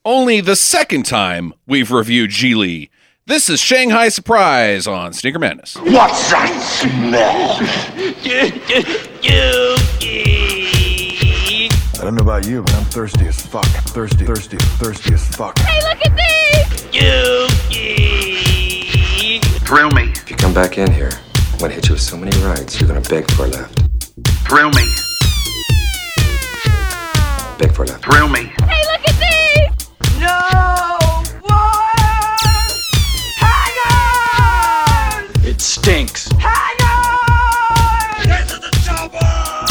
only the second time we've reviewed Geely. This is Shanghai Surprise on Stinker Madness. What's that smell? I don't know about you, but I'm thirsty as fuck. Thirsty as fuck. Hey, look at these! Thrill me. If you come back in here, I'm gonna hit you with so many rights, you're gonna beg for a left. Thrill me. Beg for a left. Thrill me. Hey, look at these! No one! Hang on! It stinks. Hang on! Get to the chopper!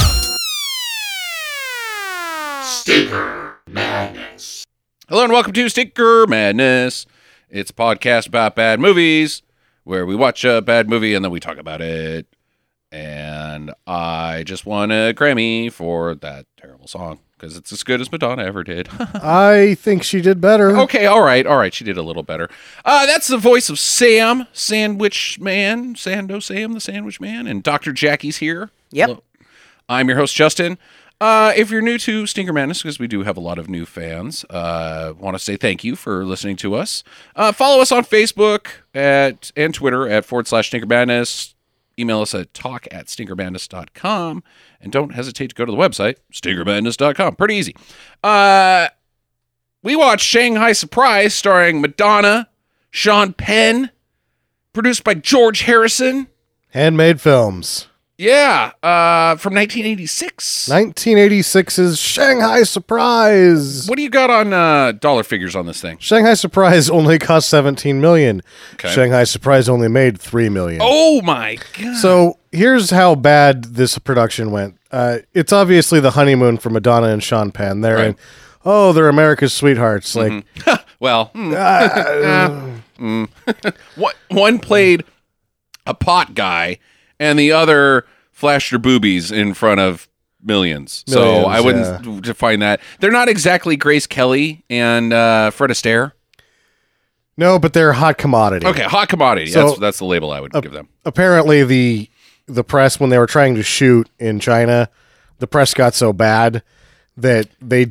Stinker Madness. Hello and welcome to Stinker Madness. It's a podcast about bad movies where we watch a bad movie and then we talk about it. And I just won a Grammy for that terrible song because it's as good as Madonna ever did. I think she did better. Okay, all right. She did a little better. That's the voice of Sam, Sandwich Man, Sando Sam, the Sandwich Man, and Dr. Jackie's here. Yep. Hello. I'm your host, Justin. If you're new to Stinker Madness, because we do have a lot of new fans, want to say thank you for listening to us. Follow us on Facebook and Twitter at /Stinker Madness. Email us at talk@stinkermadness.com. And don't hesitate to go to the website, stinkermadness.com. Pretty easy. We watched Shanghai Surprise starring Madonna, Sean Penn, produced by George Harrison. Handmade Films. Yeah, from 1986. 1986's Shanghai Surprise. What do you got on dollar figures on this thing? Shanghai Surprise only cost $17 million. Okay. Shanghai Surprise only made $3 million. Oh my God. So here's how bad this production went. It's obviously the honeymoon for Madonna and Sean Penn. They're they're America's sweethearts. Like, well, one played a pot guy and the other flashed her boobies in front of millions. So I wouldn't define that. They're not exactly Grace Kelly and Fred Astaire. no, but they're a hot commodity. Okay, hot commodity. So- that's the label I would give them. Apparently the press, when they were trying to shoot in China, the press got so bad that they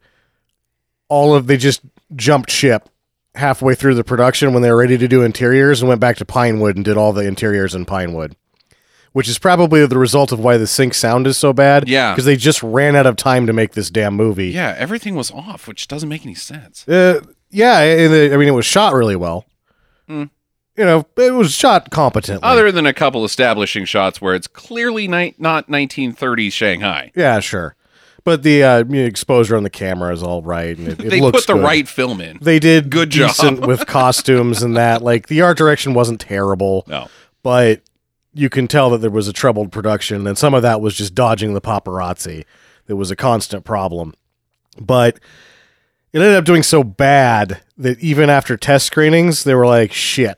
just jumped ship halfway through the production when they were ready to do interiors and went back to Pinewood and did all the interiors in Pinewood, which is probably the result of why the sync sound is so bad. Yeah. Because they just ran out of time to make this damn movie. Yeah, everything was off, which doesn't make any sense. It was shot really well. You know, it was shot competently. Other than a couple establishing shots where it's clearly not 1930s Shanghai. Yeah, sure. But the exposure on the camera is all right. And it They looks put the good. right film in. They did Good job. decent with costumes and that. Like, the art direction wasn't terrible. No. But you can tell that there was a troubled production, and some of that was just dodging the paparazzi. That was a constant problem. But it ended up doing so bad that even after test screenings, they were like, shit,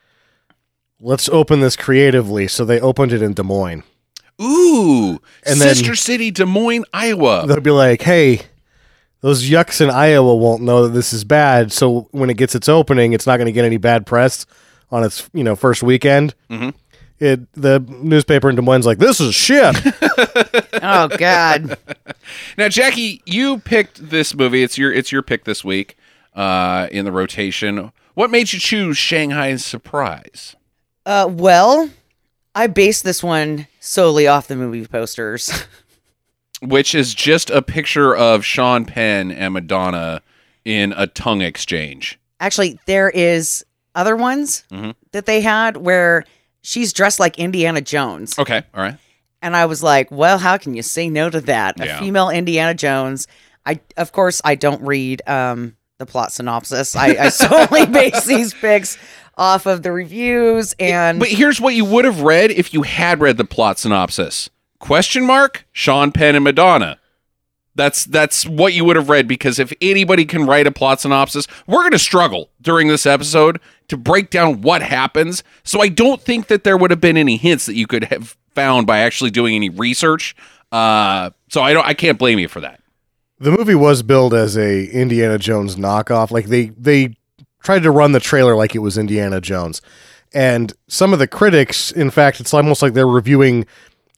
let's open this creatively. So they opened it in Des Moines. Ooh, And then- Sister City, Des Moines, Iowa. They'll be like, hey, those yucks in Iowa won't know that this is bad. So when it gets its opening, it's not going to get any bad press on its first weekend. Mm-hmm. The newspaper in Des Moines is like, this is shit. Oh, God. Now, Jackie, you picked this movie. It's your pick this week in the rotation. What made you choose Shanghai Surprise? Well, I based this one solely off the movie posters. Which is just a picture of Sean Penn and Madonna in a tongue exchange. Actually, there is other ones that they had where she's dressed like Indiana Jones. Okay, all right. And I was like, well, how can you say no to that? Yeah. A female Indiana Jones. Of course, I don't read the plot synopsis. I solely base these picks off of the reviews. And But here's what you would have read if you had read the plot synopsis. ? Sean Penn and Madonna. That's what you would have read, because if anybody can write a plot synopsis, we're going to struggle during this episode to break down what happens. So I don't think that there would have been any hints that you could have found by actually doing any research. So I can't blame you for that. The movie was billed as a Indiana Jones knockoff. Like they tried to run the trailer like it was Indiana Jones. And some of the critics, in fact, it's almost like they're reviewing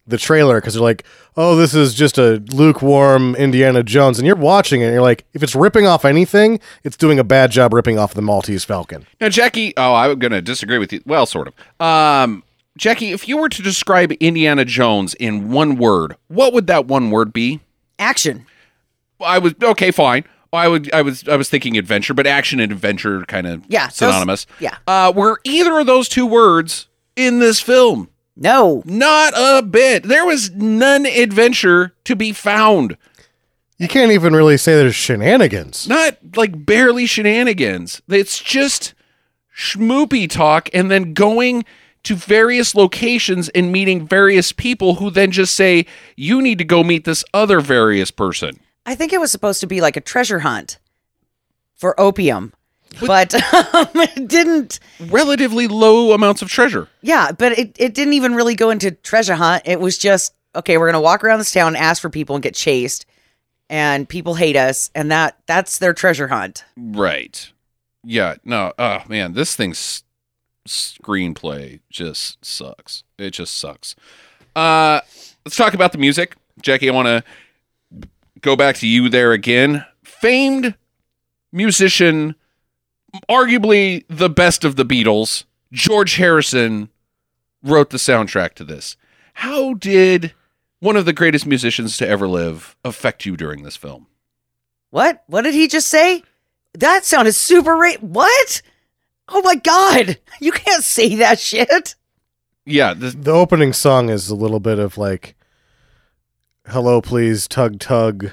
the trailer because they're like, oh, this is just a lukewarm Indiana Jones. And you're watching it and you're like, if it's ripping off anything, it's doing a bad job ripping off the Maltese Falcon. Now, Jackie, I'm going to disagree with you. Well, sort of. Jackie, if you were to describe Indiana Jones in one word, what would that one word be? Action. Okay, fine. I was thinking adventure, but action and adventure kind of synonymous. Were either of those two words in this film? No. Not a bit. There was none adventure to be found. You can't even really say there's shenanigans. Not like barely shenanigans. It's just schmoopy talk and then going to various locations and meeting various people who then just say, you need to go meet this other various person. I think it was supposed to be like a treasure hunt for opium, but it didn't. Relatively low amounts of treasure. Yeah, but it didn't even really go into treasure hunt. It was just, okay, we're going to walk around this town and ask for people and get chased, and people hate us, and that's their treasure hunt. Right. Yeah, no, oh man, this thing's screenplay just sucks. It just sucks. Let's talk about the music. Jackie, I want to go back to you there again. Famed musician, arguably the best of the Beatles, George Harrison, wrote the soundtrack to this. How did one of the greatest musicians to ever live affect you during this film? What? What did he just say? That sounded super what? Oh my God. You can't say that shit. Yeah. The opening song is a little bit of like, hello, please, tug, tug.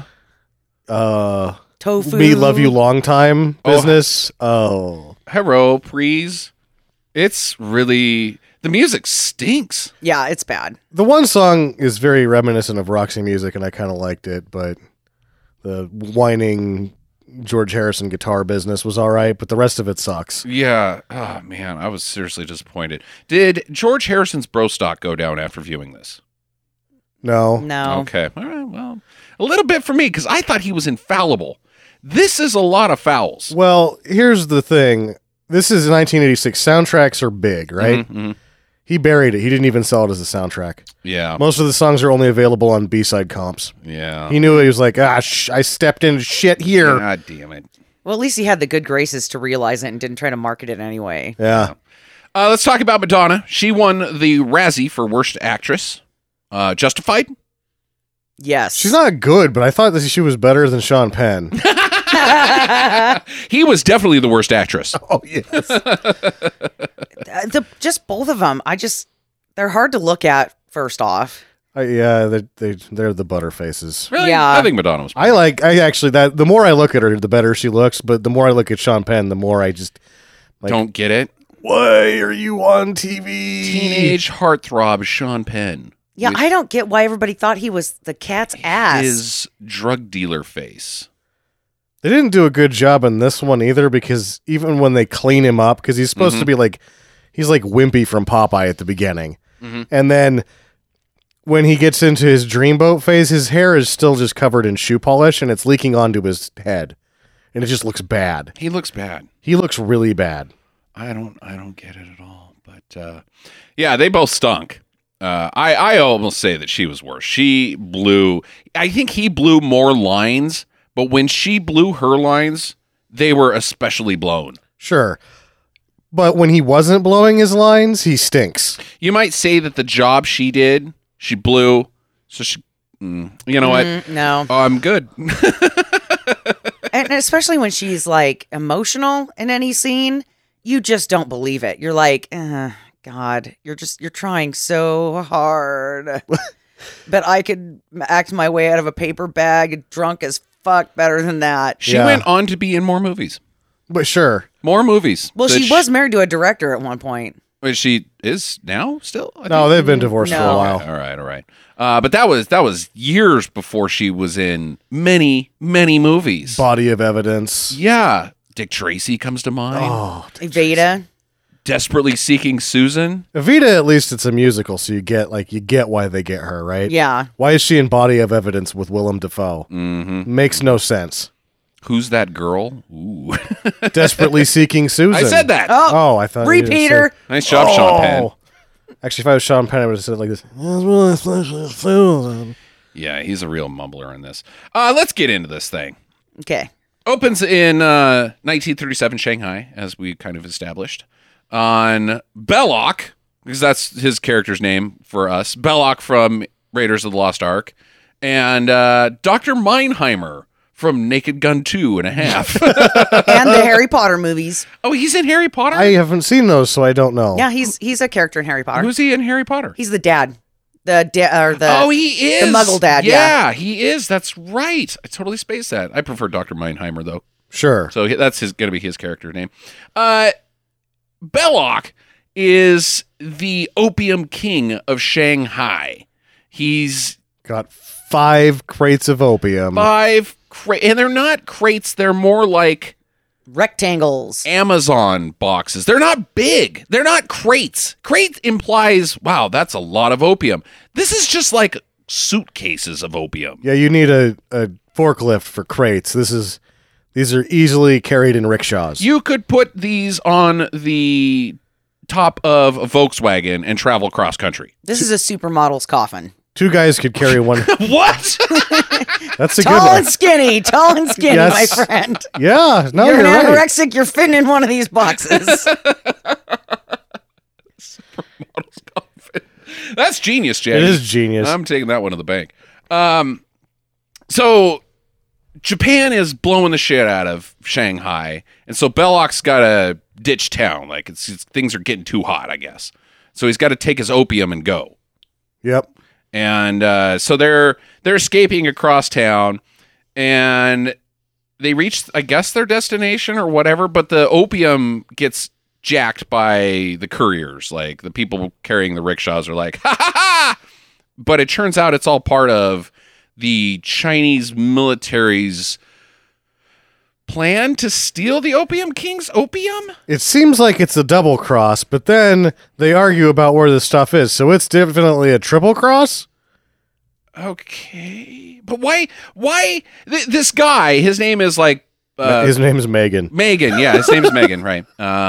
Tofu. Me love you long time business. Oh. Hello, please. It's really, the music stinks. Yeah, it's bad. The one song is very reminiscent of Roxy Music, and I kind of liked it, but the whining George Harrison guitar business was all right, but the rest of it sucks. Yeah. Oh, man, I was seriously disappointed. Did George Harrison's bro stock go down after viewing this? No. Okay. All right. Well, a little bit for me because I thought he was infallible. This is a lot of fouls. Well, here's the thing. This is 1986. Soundtracks are big, right? Mm-hmm. He buried it. He didn't even sell it as a soundtrack. Yeah. Most of the songs are only available on B-side comps. Yeah. He knew it. He was like, I stepped into shit here. God damn it. Well, at least he had the good graces to realize it and didn't try to market it anyway. Yeah. Let's talk about Madonna. She won the Razzie for Worst Actress. Justified? Yes. She's not good, but I thought that she was better than Sean Penn. He was definitely the worst actress. Oh, yes. Just both of them. They're hard to look at, first off. Yeah, they're the butterfaces. Really? Yeah. I think Madonna was. The more I look at her, the better she looks, but the more I look at Sean Penn, the more I just don't get it. Why are you on TV? Teenage heartthrob Sean Penn. Yeah, I don't get why everybody thought he was the cat's ass. His drug dealer face. They didn't do a good job in this one either, because even when they clean him up, because he's supposed to be like, he's like Wimpy from Popeye at the beginning. Mm-hmm. And then when he gets into his dreamboat phase, his hair is still just covered in shoe polish and it's leaking onto his head. And it just looks bad. He looks bad. He looks really bad. I don't get it at all. But yeah, they both stunk. I almost say that she was worse. I think he blew more lines, but when she blew her lines, they were especially blown. Sure. But when he wasn't blowing his lines, he stinks. You might say that the job she did, she blew, so she, you know what? No. I'm good. And especially when she's like emotional in any scene, you just don't believe it. You're like, God, you're trying so hard. But I could act my way out of a paper bag drunk as fuck better than that. She went on to be in more movies. But sure. More movies. Well, she was married to a director at one point. She is now still? No, they've been divorced for a while. All right. But that was years before she was in many, many movies. Body of Evidence. Yeah. Dick Tracy comes to mind. Oh, Evita. Desperately Seeking Susan. Evita, at least it's a musical, so you get why they get her, right? Yeah. Why is she in Body of Evidence with Willem Dafoe? Mm-hmm. Makes no sense. Who's that girl? Ooh. Desperately Seeking Susan. I said that. Oh, I thought Repeater. Nice job, Sean Penn. Actually, if I was Sean Penn, I would have said it like this. Yeah, he's a real mumbler in this. Let's get into this thing. Okay. Opens in 1937 Shanghai, as we kind of established, on Belloc, because that's his character's name for us. Belloc from Raiders of the Lost Ark, and Dr. Meinheimer from Naked Gun 2.5. And the Harry Potter movies. Oh, he's in Harry Potter? I haven't seen those, so I don't know. Yeah, he's a character in Harry Potter. Who's he in Harry Potter? He's the dad. The Oh, he is. the Muggle dad, Yeah, he is. That's right. I totally spaced that. I prefer Dr. Meinheimer, though. Sure. So that's going to be his character name. Belloc is the opium king of Shanghai. He's Got 5 crates of opium. and they're not crates. They're more like rectangles. Amazon boxes. They're not big. They're not crates. Crate implies, wow, that's a lot of opium. This is just like suitcases of opium. Yeah, you need a forklift for crates. These are easily carried in rickshaws. You could put these on the top of a Volkswagen and travel cross country. This is a supermodel's coffin. 2 guys could carry one. What? That's a good Tall one. and skinny, Yes. my friend. Yeah, no, You're you're an right. anorexic, you're fitting in one of these boxes. That's genius, Jay. It is genius. I'm taking that one to the bank. So Japan is blowing the shit out of Shanghai, and so Belloc's got to ditch town. Like things are getting too hot, I guess. So he's got to take his opium and go. Yep. And so they're escaping across town, and they reach, I guess, their destination or whatever. But the opium gets jacked by the couriers. Like the people carrying the rickshaws are like, ha ha ha! But it turns out it's all part of the Chinese military's plan to steal the Opium King's opium? It seems like it's a double cross, but then they argue about where the stuff is, so it's definitely a triple cross? Okay. But why this guy, his name is like His name is Megan. Megan, yeah, his name is Megan, right?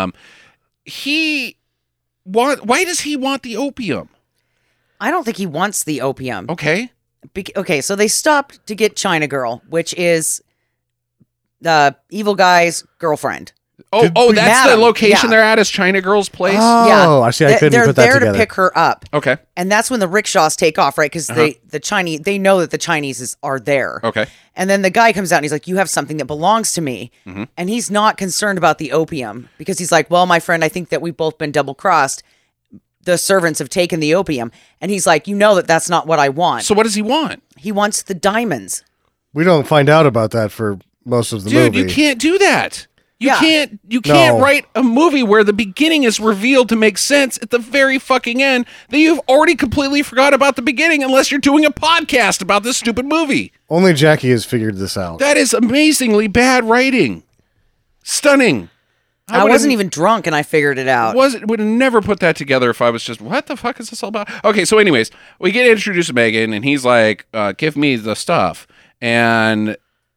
Why does he want the opium? I don't think he wants the opium. Okay. Okay, so they stopped to get China Girl, which is the evil guy's girlfriend. That's Madam, the location yeah. they're at, is China Girl's place? Oh, I see. I couldn't They're put that there together. to pick her up. Okay. And that's when the rickshaws take off, right? Because the Chinese, they know that the Chinese are there. Okay. And then the guy comes out and he's like, "You have something that belongs to me." Mm-hmm. And he's not concerned about the opium because he's like, "Well, my friend, I think that we've both been double crossed. The servants have taken the opium." And he's like, "You know that that's not what I want." So what does he want? He wants the diamonds. We don't find out about that for most of the Dude, movie. you can't do that. You Yeah. can't No. write a movie where the beginning is revealed to make sense at the very fucking end that you've already completely forgot about the beginning unless you're doing a podcast about this stupid movie. Only Jackie has figured this out. That is amazingly bad writing. Stunning. I wasn't even drunk and I figured it out. Would have never put that together if I was just, what the fuck is this all about? Okay, so anyways, we get introduced to Megan, and he's like, give me the stuff. And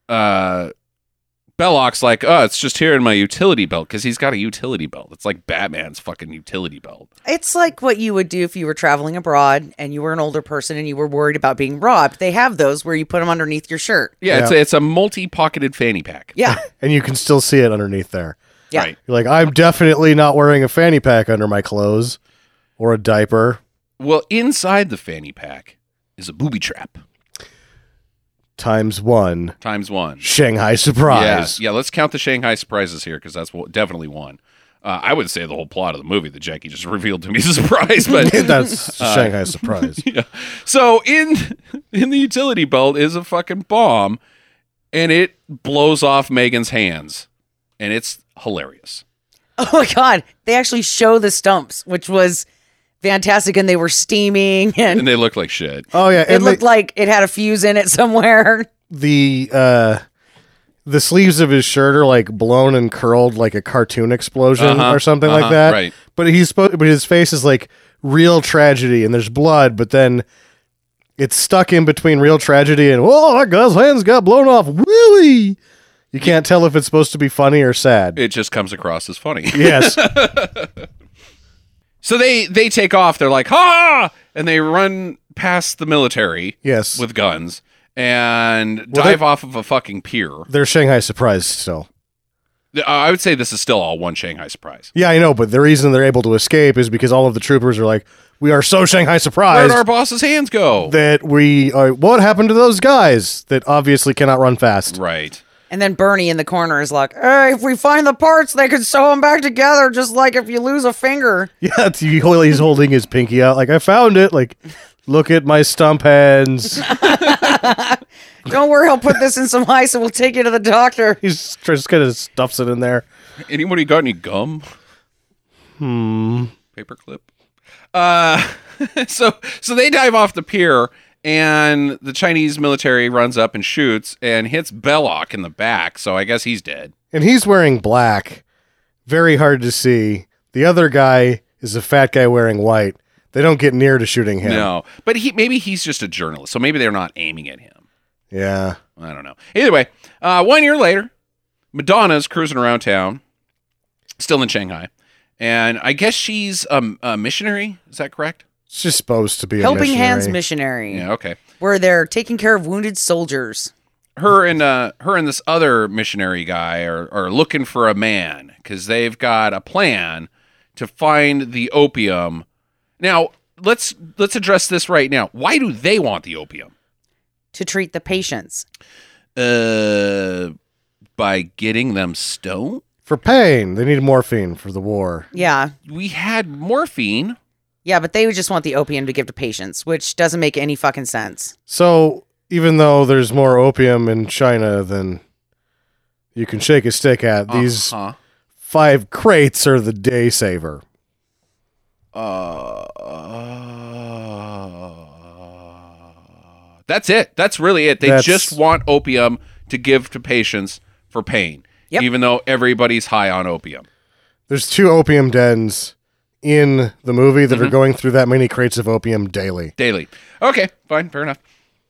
Belloc's like, oh, it's just here in my utility belt, because he's got a utility belt. It's like Batman's fucking utility belt. It's like what you would do if you were traveling abroad and you were an older person and you were worried about being robbed. They have those where you put them underneath your shirt. Yeah, Yeah. It's a multi-pocketed fanny pack. Yeah. And you can still see it underneath there. Yeah. Right. You're like, I'm definitely not wearing a fanny pack under my clothes or a diaper. Well, inside the fanny pack is a booby trap. Times 1. ×1. Shanghai surprise. Yeah, let's count the Shanghai surprises here, because that's definitely one. I would say the whole plot of the movie that Jackie just revealed to me is a surprise, but That's Shanghai surprise. yeah. So in the utility belt is a fucking bomb, and it blows off Megan's hands, and it's hilarious. Oh my God. They actually show the stumps, which was fantastic. And they were steaming and And they look like shit. Oh yeah, it and looked like it had a fuse in it somewhere. the sleeves of his shirt are like blown and curled like a cartoon explosion or something like that. right. But but his face is like real tragedy, and there's blood, but then it's stuck in between real tragedy and that guy's hands got blown off. Really? You can't tell if it's supposed to be funny or sad. It just comes across as funny. Yes. So they take off. They're like, ha! And they run past the military Yes. with guns and Well, dive off of a fucking pier. They're Shanghai Surprise still. I would say this is still all one Shanghai Surprise. Yeah, I know, but the reason they're able to escape is because all of the troopers are like, we are so Shanghai Where'd surprised our boss's hands go? that we are. What happened to those guys that obviously cannot run fast? Right. And then Bernie in the corner is like, hey, if we find the parts, they could sew them back together, just like if you lose a finger. Yeah, he's holding his pinky out like, I found it. Like, look at my stump hands. Don't worry, I'll put this in some ice and we'll take you to the doctor. He's just kind of stuffs it in there. Anybody got any gum? Paperclip. So they dive off the pier, and the Chinese military runs up and shoots and hits Belloc in the back. So I guess he's dead. And he's wearing black. Very hard to see. The other guy is a fat guy wearing white. They don't get near to shooting him. No, but maybe he's just a journalist, so maybe they're not aiming at him. Yeah. I don't know. Either way, 1 year later, Madonna's cruising around town, still in Shanghai, and I guess she's a missionary. Is that correct? It's just supposed to be a Helping missionary. Hands Missionary, Yeah. Okay. where they're taking care of wounded soldiers. Her and this other missionary guy are looking for a man because they've got a plan to find the opium. Now let's address this right now. Why do they want the opium? To treat the patients. By getting them stoned. For pain. They need morphine for the war. Yeah. We had morphine. Yeah, but they would just want the opium to give to patients, which doesn't make any fucking sense. So, even though there's more opium in China than you can shake a stick at, these 5 crates are the day saver. That's it. That's really it. They That's- just want opium to give to patients for pain, Yep. even though everybody's high on opium. There's 2 opium dens in the movie that are going through that many crates of opium daily. Daily. Okay, fine, fair enough.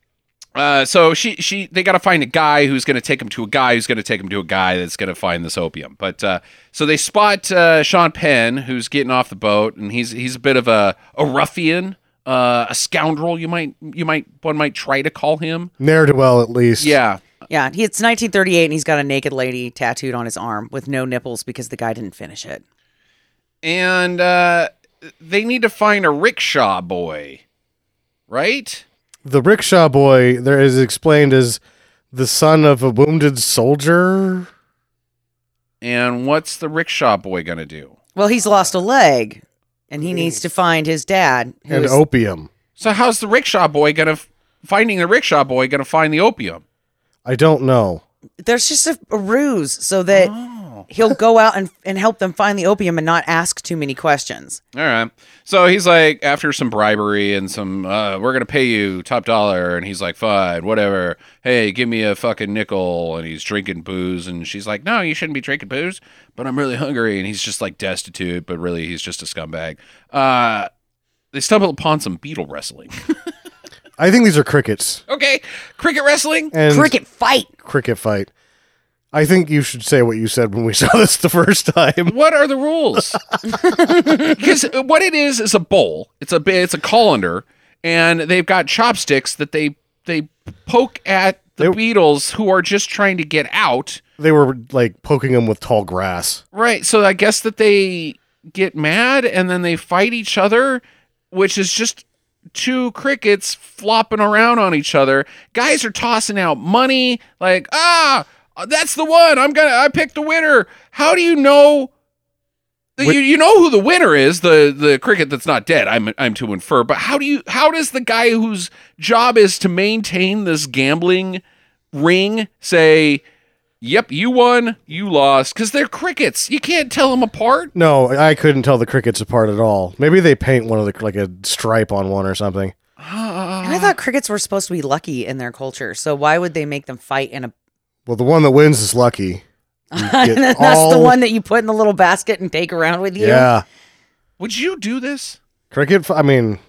So they got to find a guy who's going to take him to a guy who's going to take him to a guy that's going to find this opium. But so they spot Sean Penn, who's getting off the boat, and he's a bit of a ruffian, a scoundrel. One might try to call him. Ne'er-do-well, at least. Yeah. Yeah, it's 1938 and he's got a naked lady tattooed on his arm with no nipples because the guy didn't finish it. And they need to find a rickshaw boy, right? The rickshaw boy, there is explained as the son of a wounded soldier. And what's the rickshaw boy going to do? Well, he's lost a leg and he needs to find his dad. And opium. So how's the rickshaw boy going to find the opium? I don't know. There's just a ruse so that he'll go out and help them find the opium and not ask too many questions. All right. So he's like, after some bribery and some, we're going to pay you top dollar. And he's like, fine, whatever. Hey, give me a fucking nickel. And he's drinking booze. And she's like, no, you shouldn't be drinking booze, but I'm really hungry. And he's just like destitute, but really he's just a scumbag. They stumble upon some beetle wrestling. I think these are crickets. Okay. Cricket wrestling. And Cricket fight. cricket fight. I think you should say what you said when we saw this the first time. What are the rules? Because what it is a bowl. It's a colander, and they've got chopsticks that they poke at the beetles who are just trying to get out. They were like poking them with tall grass. Right. So I guess that they get mad and then they fight each other, which is just 2 crickets flopping around on each other. Guys are tossing out money like, that's the one. I picked the winner. How do you know? You know who the winner is, the cricket that's not dead. I'm to infer, but how does the guy whose job is to maintain this gambling ring say, yep, you won, you lost? Because they're crickets. You can't tell them apart. No, I couldn't tell the crickets apart at all. Maybe they paint one of the like a stripe on one or something. And I thought crickets were supposed to be lucky in their culture. So why would they make them fight in a... Well, the one that wins is lucky. And then that's the one that you put in the little basket and take around with you? Yeah. Would you do this? Cricket, I mean,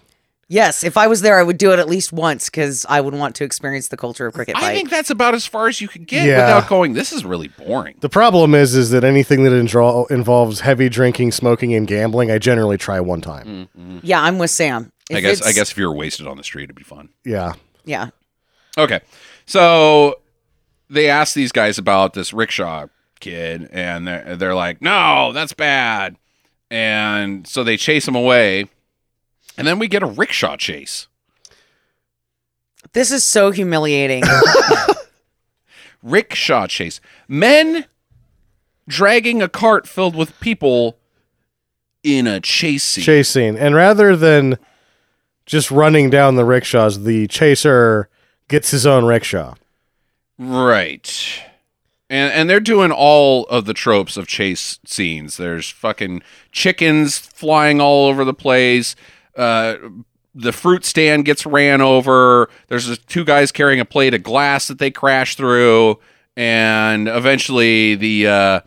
Yes, if I was there, I would do it at least once because I would want to experience the culture of cricket fight. I think that's about as far as you could get Yeah. without going, this is really boring. The problem is that anything that involves heavy drinking, smoking, and gambling, I generally try one time. Yeah, I'm with Sam. I guess if you were wasted on the street, it'd be fun. Yeah. Yeah. Okay. So they asked these guys about this rickshaw kid, and they're like, no, that's bad. And so they chase him away, and then we get a rickshaw chase. This is so humiliating. Rickshaw chase. Men dragging a cart filled with people in a chase scene. Chase scene. And rather than just running down the rickshaws, the chaser gets his own rickshaw. Right. And they're doing all of the tropes of chase scenes. There's fucking chickens flying all over the place. The fruit stand gets ran over. There's just two guys carrying a plate of glass that they crash through. And eventually the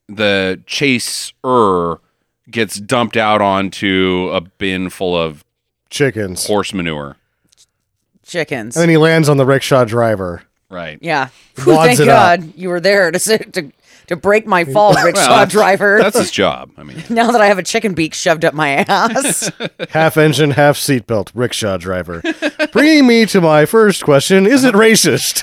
chaser gets dumped out onto a bin full of Chickens. horse manure. Chickens. And then he lands on the rickshaw driver. Right. Yeah. Whew, Wads thank it God you were there to break my fall, rickshaw that's- driver. That's his job. I mean, Now that I have a chicken beak shoved up my ass. Half engine, half seatbelt, rickshaw driver. Bringing me to my first question, is it racist?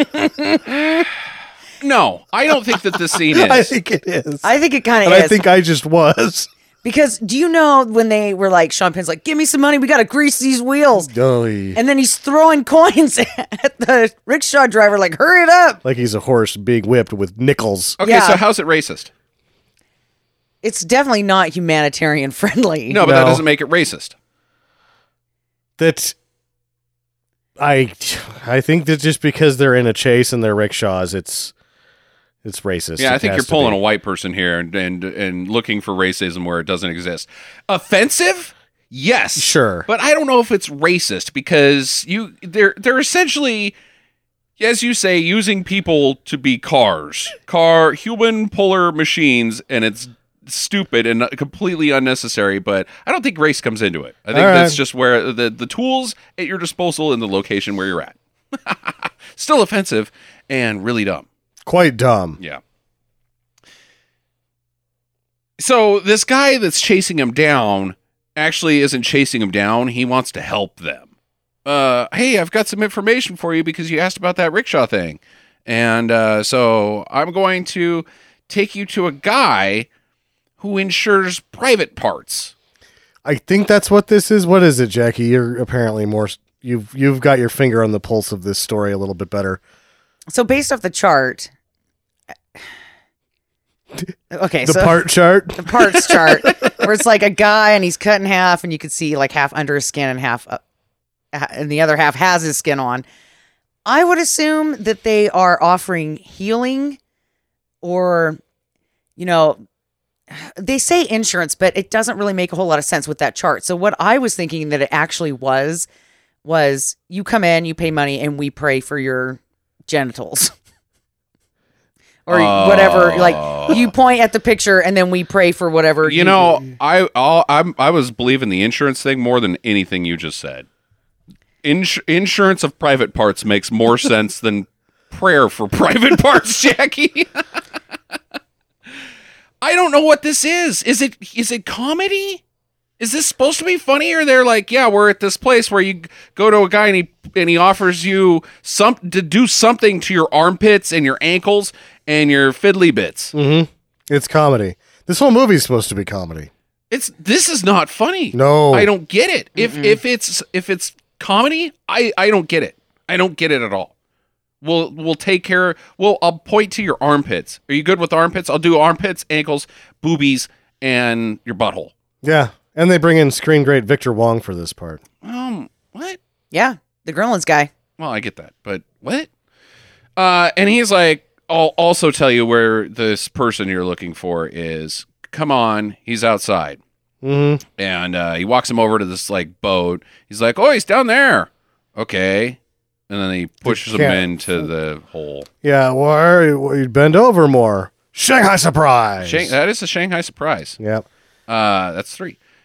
no, I don't think that this scene I is. think it is. I think it kind And of I is. think I just was. Because do you know when they were like, Sean Penn's like, give me some money, we got to grease these wheels. Golly. And then he's throwing coins at the rickshaw driver, like, hurry it up. Like he's a horse being whipped with nickels. Okay, Yeah. so how's it racist? It's definitely not humanitarian friendly. No, but that No. doesn't make it racist. That I think that just because they're in a chase and they're rickshaws, it's racist. Yeah, I It think has you're to pulling be. a white person here and looking for racism where it doesn't exist. Offensive? Yes. Sure. But I don't know if it's racist because they're essentially, as you say, using people to be human puller machines, and it's stupid and completely unnecessary, but I don't think race comes into it. I think All right. that's just where the tools at your disposal in the location where you're at. Still offensive and really dumb. Quite dumb. Yeah. So this guy that's chasing him down actually isn't chasing him down. He wants to help them. Hey, I've got some information for you because you asked about that rickshaw thing. And so I'm going to take you to a guy who insures private parts. I think that's what this is. What is it, Jackie? You're apparently more. You've got your finger on the pulse of this story a little bit better. So based off the chart, okay, The so part chart. the parts chart, where it's like a guy and he's cut in half, and you can see like half under his skin and half, and the other half has his skin on. I would assume that they are offering healing, or, you know, they say insurance, but it doesn't really make a whole lot of sense with that chart. So what I was thinking that it actually was you come in, you pay money, and we pray for your genitals. Or whatever, like you point at the picture and then we pray for whatever. You know, I was believing the insurance thing more than anything you just said. Insurance of private parts makes more sense than prayer for private parts, Jackie. I don't know what this is. Is it comedy? Is this supposed to be funny? Or they're like, yeah, we're at this place where you go to a guy and he offers you to do something to your armpits and your ankles and your fiddly bits. It's comedy. This whole movie's supposed to be comedy. This is not funny. No. I don't get it. If it's comedy, I don't get it. I don't get it at all. We'll take care. I'll point to your armpits. Are you good with armpits? I'll do armpits, ankles, boobies, and your butthole. Yeah, and they bring in screen great Victor Wong for this part. What? Yeah, the Gremlins guy. Well, I get that, but what? And he's like, I'll also tell you where this person you're looking for is. Come on, he's outside. Mm-hmm. And he walks him over to this like boat. He's like, oh, he's down there. Okay. And then he pushes him into the hole. Yeah, well, bend over more. Shanghai surprise. That is a Shanghai surprise. Yep. That's 3.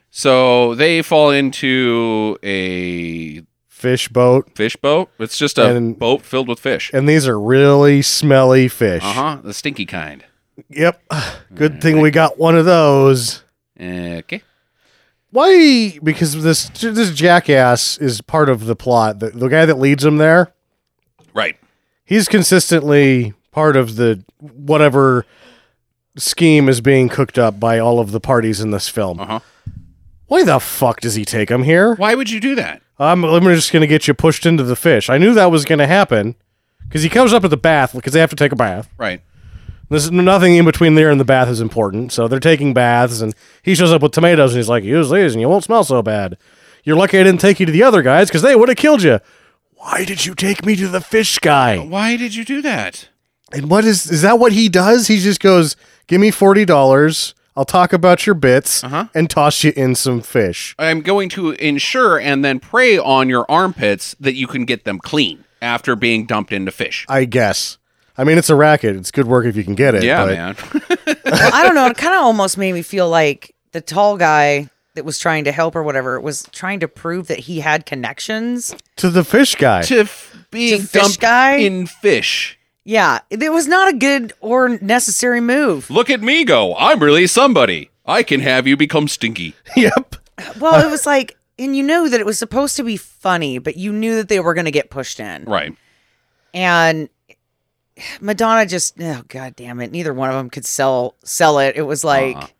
So they fall into a Fish boat. fish boat. It's just a And- boat filled with fish. And these are really smelly fish. The stinky kind. Yep. Good thing we got one of those. Okay. Why? Because this jackass is part of the plot. The guy that leads them there, Right. he's consistently part of the whatever scheme is being cooked up by all of the parties in this film. Uh-huh. Why the fuck does he take him here? Why would you do that? I'm just going to get you pushed into the fish. I knew that was going to happen because he comes up at the bath because they have to take a bath. Right. There's nothing in between there and the bath is important. So they're taking baths, and he shows up with tomatoes, and he's like, use these, and you won't smell so bad. You're lucky I didn't take you to the other guys because they would have killed you. Why did you take me to the fish guy? Why did you do that? And what is that what he does? He just goes, give me $40. I'll talk about your bits and toss you in some fish. I'm going to ensure and then prey on your armpits that you can get them clean after being dumped into fish. I guess. I mean, it's a racket. It's good work if you can get it. Yeah, but man. Well, I don't know. It kind of almost made me feel like the tall guy that was trying to help or whatever was trying to prove that he had connections. To the fish guy. Being fish dumped guy? in fish. Yeah, it was not a good or necessary move. Look at me go. I'm really somebody. I can have you become stinky. Yep. Well, it was like, and you knew that it was supposed to be funny, but you knew that they were going to get pushed in. Right. And Madonna just, oh god damn it, neither one of them could sell it. It was like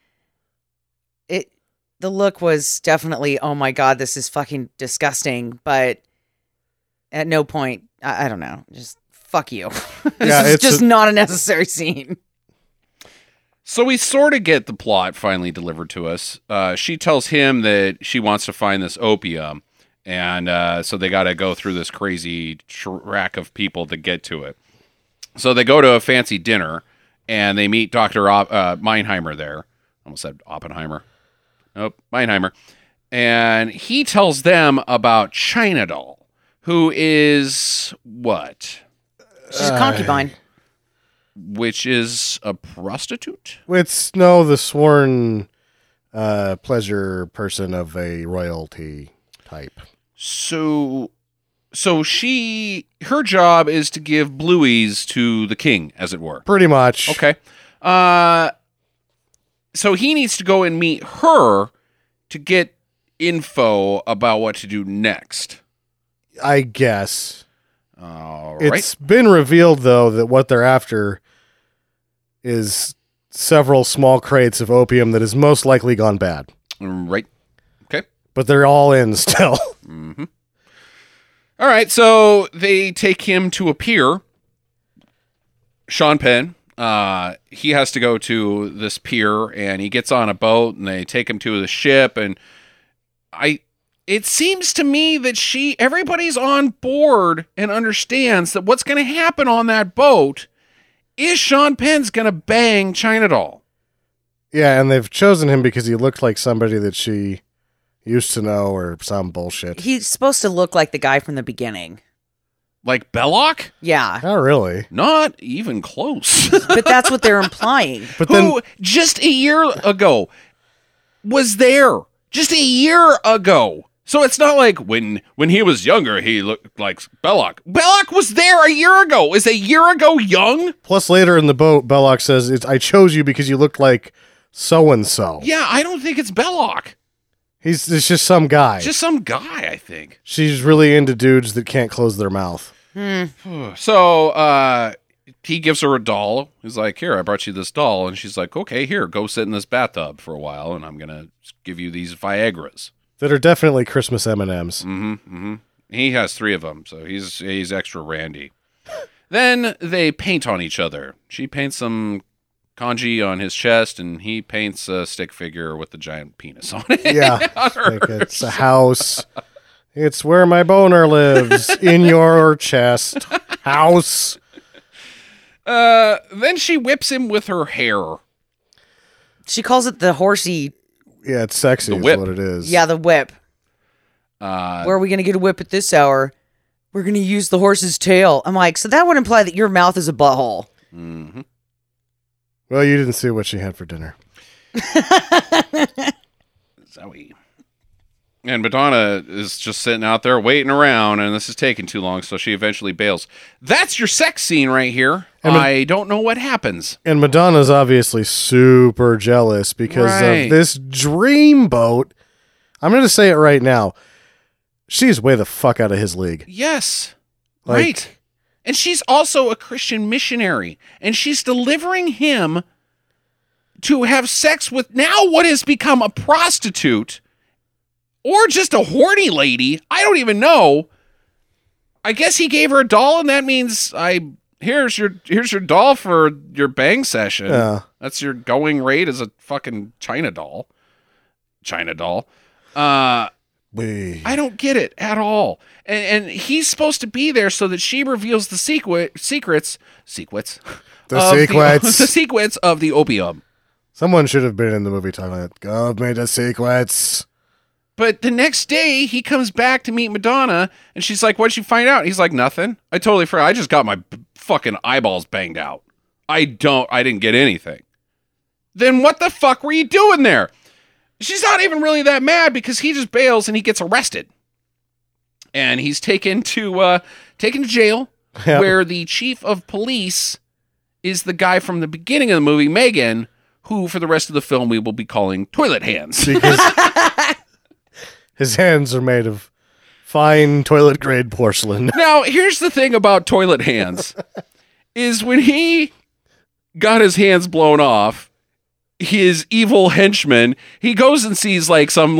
the look was definitely, oh my god, this is fucking disgusting, but at no point, I don't know, just fuck you. This is just not a necessary scene. So we sort of get the plot finally delivered to us. She tells him that she wants to find this opium, and so they got to go through this crazy track of people to get to it. So they go to a fancy dinner, and they meet Dr. Meinheimer there. Almost said Oppenheimer. Nope, Meinheimer. And he tells them about China Doll, who is what? She's a concubine. Which is a prostitute? It's the sworn pleasure person of a royalty type. So her job is to give blueies to the king, as it were. Pretty much. Okay. So he needs to go and meet her to get info about what to do next. I guess. All right. It's been revealed, though, that what they're after is several small crates of opium that has most likely gone bad. Right. Okay. But they're all in still. Mm-hmm. All right. So they take him to a pier. Sean Penn. He has to go to this pier, and he gets on a boat, and they take him to the ship, and it seems to me that everybody's on board and understands that what's going to happen on that boat is Sean Penn's going to bang China Doll. Yeah, and they've chosen him because he looked like somebody that she used to know or some bullshit. He's supposed to look like the guy from the beginning. Like Belloc? Yeah. Not really. Not even close. But that's what they're implying. But then, Who just a year ago was there. Just a year ago. So it's not like when he was younger, he looked like Belloc. Belloc was there a year ago. Is a year ago young? plus later in the boat, Belloc says, I chose you because you looked like so-and-so. Yeah, I don't think it's Belloc. It's just some guy. Just some guy, I think. She's really into dudes that can't close their mouth. So he gives her a doll. He's like, here, I brought you this doll. And she's like, okay, here, go sit in this bathtub for a while, and I'm going to give you these Viagras. That are definitely Christmas M&Ms. Mm-hmm. He has 3 of them, so he's extra randy. Then they paint on each other. She paints some kanji on his chest, and he paints a stick figure with a giant penis on it. Yeah, like it's a house. It's where my boner lives, in your chest. House. Then she whips him with her hair. She calls it the horsey. Yeah, it's sexy The is whip. what it is. Yeah, the whip. Where are we going to get a whip at this hour? We're going to use the horse's tail. I'm like, so that would imply that your mouth is a butthole. Mm-hmm. Well, you didn't see what she had for dinner. Zowie. And Madonna is just sitting out there waiting around, and this is taking too long, so she eventually bails. That's your sex scene right here. And I don't know what happens. And Madonna's obviously super jealous because Right. of this dreamboat. I'm going to say it right now. She's way the fuck out of his league. Yes. Like- Right. And she's also a Christian missionary, and she's delivering him to have sex with now what has become a prostitute or just a horny lady. I don't even know. I guess he gave her a doll, and that means here's your doll for your bang session. Yeah. That's your going rate as a fucking China doll. I don't get it at all. And he's supposed to be there so that she reveals the secrets the secrets of the opium. Someone should have been in the movie talking like, God made the secrets. But the next day, he comes back to meet Madonna, and she's like, what'd you find out? He's like, nothing. I totally forgot. I just got my fucking eyeballs banged out. I didn't get anything. Then what the fuck were you doing there? She's not even really that mad because he just bails and he gets arrested. And he's taken to jail, Yep. where the chief of police is the guy from the beginning of the movie, Megan, who for the rest of the film we will be calling Toilet Hands. Because his hands are made of fine toilet grade porcelain. Now, here's the thing about Toilet Hands, is when he got his hands blown off, his evil henchman, he goes and sees some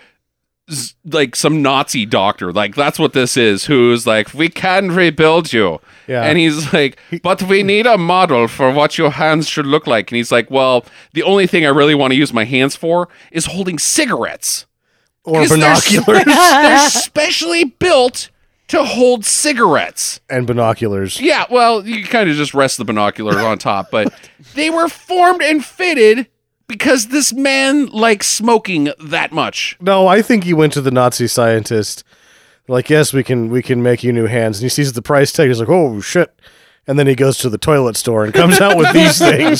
Nazi doctor, like that's what this is, who's like, we can rebuild you. Yeah. And he's like, but we need a model for what your hands should look like. And he's like, well, the only thing I really want to use my hands for is holding cigarettes. Or 'Cause binoculars. They're specially built to hold cigarettes. And binoculars. Yeah, well, you kind of just rest the binoculars on top, but they were formed and fitted because this man likes smoking that much. No, I think he went to the Nazi scientist. Like, yes, we can make you new hands. And he sees the price tag. He's like, oh, shit. And then he goes to the toilet store and comes out with these things.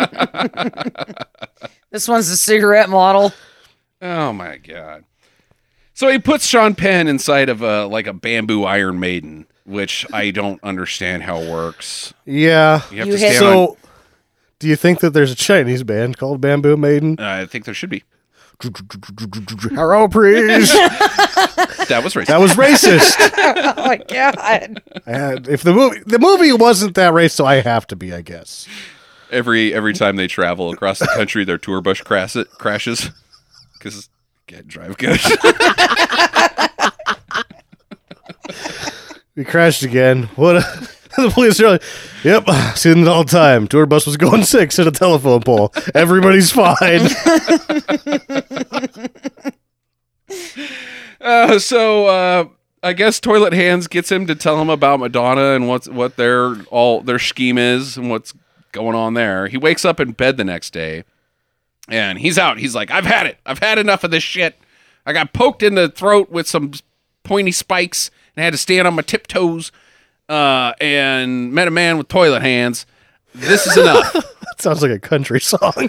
This one's the cigarette model. Oh, my God. So he puts Sean Penn inside of a bamboo Iron Maiden, which I don't understand how it works. Yeah. You have You to hit- stand on... So, do you think that there's a Chinese band called Bamboo Maiden? I think there should be. Hello, please. That was racist. That was racist. Oh my god. If the movie wasn't that racist, so I have to be, I guess. Every time they travel across the country, their tour bus crashes because can't drive good. We crashed again. What? The police are like, yep, seen it all the time. Tour bus was going 6 at a telephone pole. Everybody's fine. So I guess Toilet Hands gets him to tell him about Madonna and what their scheme is and what's going on there. He wakes up in bed the next day and he's out. He's like, I've had it. I've had enough of this shit. I got poked in the throat with some pointy spikes and had to stand on my tiptoes and met a man with toilet hands. This is enough. That sounds like a country song.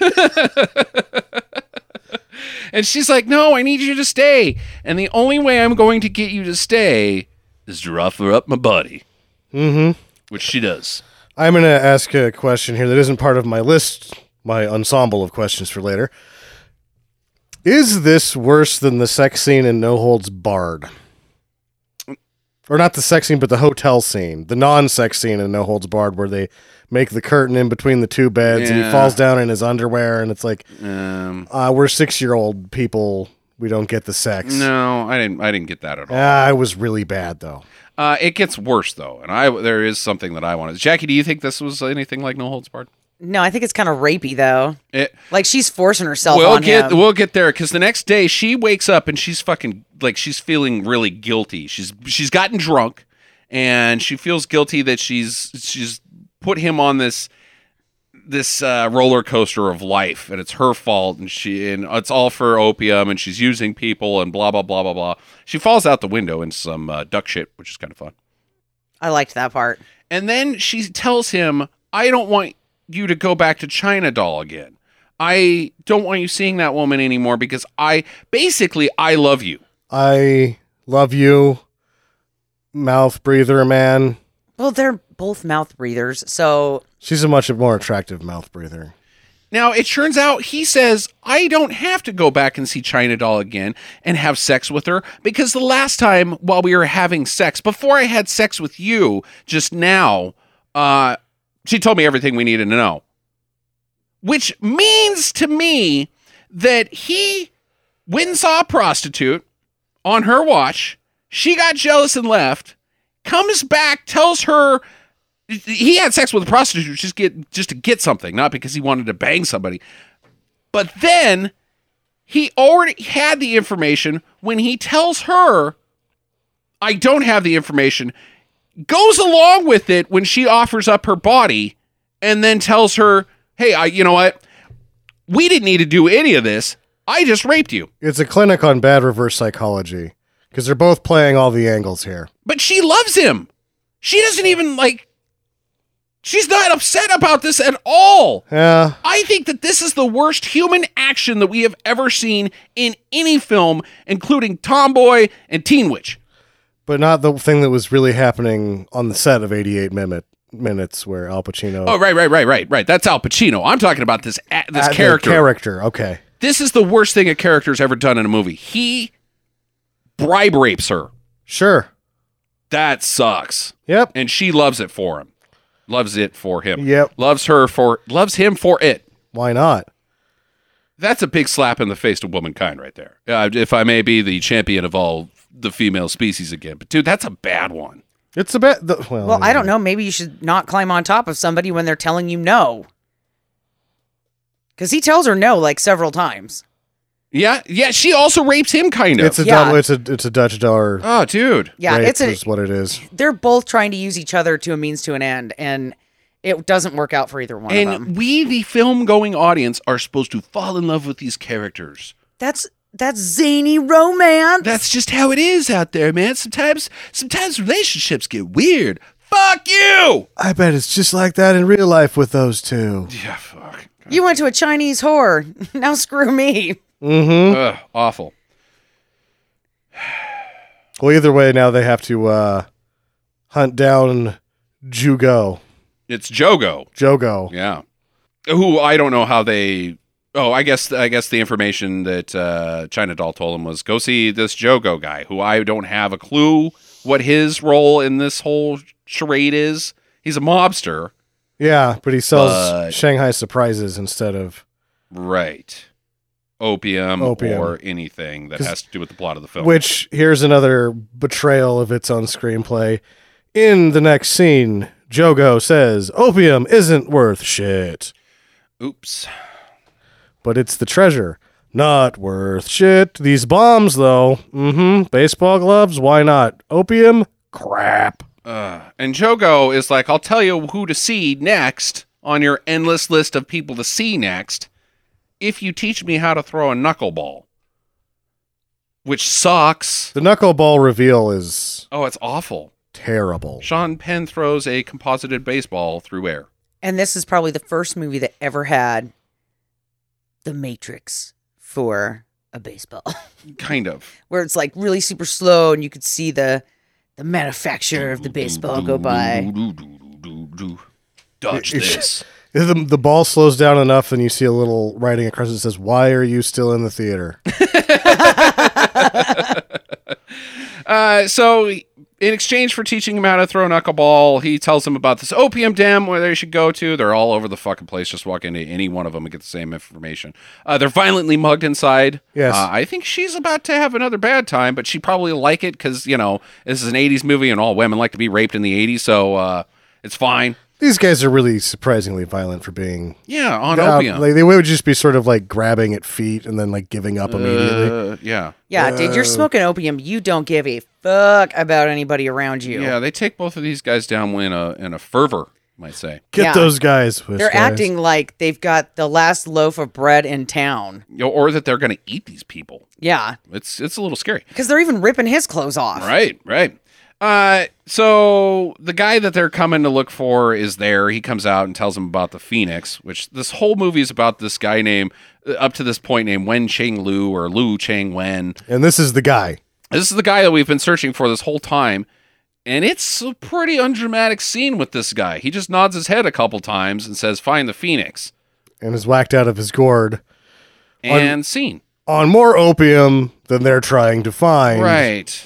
And she's like, no, I need you to stay. And the only way I'm going to get you to stay is to offer up my body. Mm-hmm. Which she does. I'm going to ask a question here that isn't part of my list, my ensemble of questions for later. Is this worse than the sex scene in No Holds Barred? Or not the sex scene, but the hotel scene. The non-sex scene in No Holds Barred where they make the curtain in between the two beds and he Yeah. falls down in his underwear and it's like, we're 6-year-old people. We don't get the sex. No, I didn't get that at all. It was really bad, though. It gets worse, though. And there is something that I wanted. Jackie, do you think this was anything like No Holds Barred? No, I think it's kind of rapey though. Like she's forcing herself We'll on him. We'll get there because the next day she wakes up and she's fucking she's feeling really guilty. She's gotten drunk and she feels guilty that she's put him on this roller coaster of life and it's her fault and it's all for opium and she's using people and blah blah blah blah blah. She falls out the window into some duck shit, which is kind of fun. I liked that part. And then she tells him, I don't want you to go back to China Doll again. I don't want you seeing that woman anymore because I love you. I love you, mouth breather man. Well, they're both mouth breathers, so She's a much more attractive mouth breather. Now, it turns out he says, I don't have to go back and see China Doll again and have sex with her because the last time while we were having sex, before I had sex with you just now, she told me everything we needed to know. Which means to me that he went and saw a prostitute on her watch. She got jealous and left. Comes back, tells her he had sex with a prostitute just to get something, not because he wanted to bang somebody. But then he already had the information. When he tells her, I don't have the information, goes along with it when she offers up her body and then tells her, hey, you know what? We didn't need to do any of this. I just raped you. It's a clinic on bad reverse psychology because they're both playing all the angles here. But she loves him. She doesn't even she's not upset about this at all. Yeah. I think that this is the worst human action that we have ever seen in any film, including Tomboy and Teen Witch. But not the thing that was really happening on the set of 88 Minutes where Al Pacino... Oh, right. That's Al Pacino. I'm talking about this character. Character, okay. This is the worst thing a character's ever done in a movie. He bribe rapes her. Sure. That sucks. Yep. And she loves it for him. Loves it for him. Yep. Loves him for it. Why not? That's a big slap in the face to womankind right there. If I may be the champion of all the female species again. But dude, that's a bad one. It's a bit... well, I don't know. Maybe you should not climb on top of somebody when they're telling you no. Because he tells her no several times. Yeah. She also rapes him, kind of. It's a Dutch door. Oh, dude. Yeah, rape it's is what it is. They're both trying to use each other to a means to an end, and it doesn't work out for either one of them. And we, the film-going audience, are supposed to fall in love with these characters. That's zany romance. That's just how it is out there, man. Sometimes relationships get weird. Fuck you! I bet it's just like that in real life with those two. Yeah, fuck. You went to a Chinese whore. Now screw me. Mm-hmm. Ugh, awful. Well, either way, now they have to hunt down Jugo. It's Jogo. Yeah. Who I don't know how they... Oh, I guess the information that China Doll told him was, go see this Jogo guy, who I don't have a clue what his role in this whole charade is. He's a mobster. Yeah, but he sells Shanghai surprises instead of... Right. Opium. Or anything that has to do with the plot of the film. Which, here's another betrayal of its own screenplay. In the next scene, Jogo says, opium isn't worth shit. Oops. But it's the treasure. Not worth shit. These bombs, though. Baseball gloves? Why not? Opium? Crap. And Jogo is like, I'll tell you who to see next on your endless list of people to see next if you teach me how to throw a knuckleball. Which sucks. The knuckleball reveal is... Oh, it's awful. Terrible. Sean Penn throws a composited baseball through air. And this is probably the first movie that ever had the Matrix for a baseball. Kind of. Where it's really super slow and you could see the manufacturer of the baseball go by. Dodge this. The ball slows down enough and you see a little writing across it that says, why are you still in the theater? So in exchange for teaching him how to throw a knuckleball, he tells him about this opium den where they should go to. They're all over the fucking place. Just walk into any one of them and get the same information. They're violently mugged inside. Yes. I think she's about to have another bad time, but she probably like it because, this is an 80s movie and all women like to be raped in the 80s, so it's fine. These guys are really surprisingly violent for being... Yeah, on opium. They would just be sort of grabbing at feet and then giving up immediately. Yeah. Yeah, dude, you're smoking opium. You don't give a fuck about anybody around you. Yeah, they take both of these guys down in a fervor, you might say. Get those guys. They're acting like they've got the last loaf of bread in town. Or that they're going to eat these people. Yeah. It's a little scary. Because they're even ripping his clothes off. Right. So the guy that they're coming to look for is there. He comes out and tells them about the Phoenix, which this whole movie is about this guy named, up to this point, named Wen Cheng Lu or Lu Cheng Wen. And this is the guy. This is the guy that we've been searching for this whole time. And it's a pretty undramatic scene with this guy. He just nods his head a couple times and says, find the Phoenix. And is whacked out of his gourd. And scene. On more opium than they're trying to find. Right.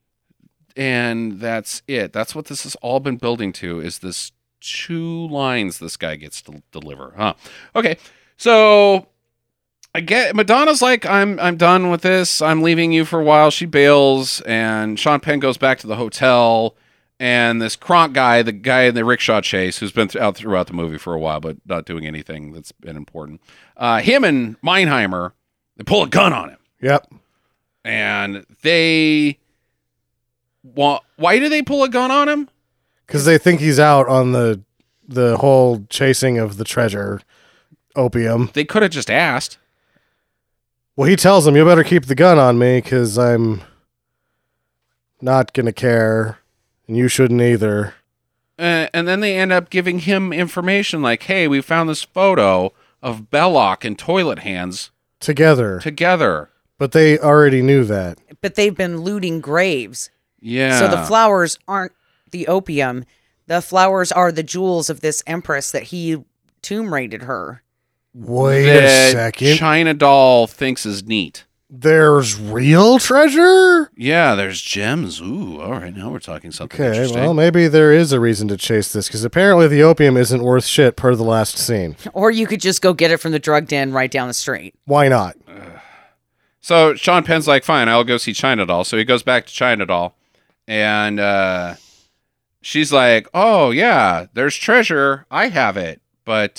And that's it. That's what this has all been building to, is this 2 lines this guy gets to deliver. Huh. Okay. So I get Madonna's like, I'm done with this. I'm leaving you for a while. She bails, and Sean Penn goes back to the hotel, and this Kronk guy, the guy in the rickshaw chase, who's been out throughout the movie for a while, but not doing anything that's been important. Him and Meinheimer, they pull a gun on him. Yep. And they... why do they pull a gun on him? Because they think he's out on the whole chasing of the treasure opium. They could have just asked. Well, he tells them, you better keep the gun on me because I'm not going to care, and you shouldn't either. And then they end up giving him information like, hey, we found this photo of Belloc and Toilet Hands Together. But they already knew that. But they've been looting graves. Yeah. So the flowers aren't the opium. The flowers are the jewels of this empress that he tomb raided her. Wait that a second. China doll thinks is neat. There's real treasure? Yeah, there's gems. Ooh, all right, now we're talking something Okay, interesting. well, maybe there is a reason to chase this, because apparently the opium isn't worth shit per the last scene. Or you could just go get it from the drug den right down the street. Why not? So Sean Penn's like, fine, I'll go see China doll. So he goes back to China doll, and she's like, oh, yeah, there's treasure. I have it. But,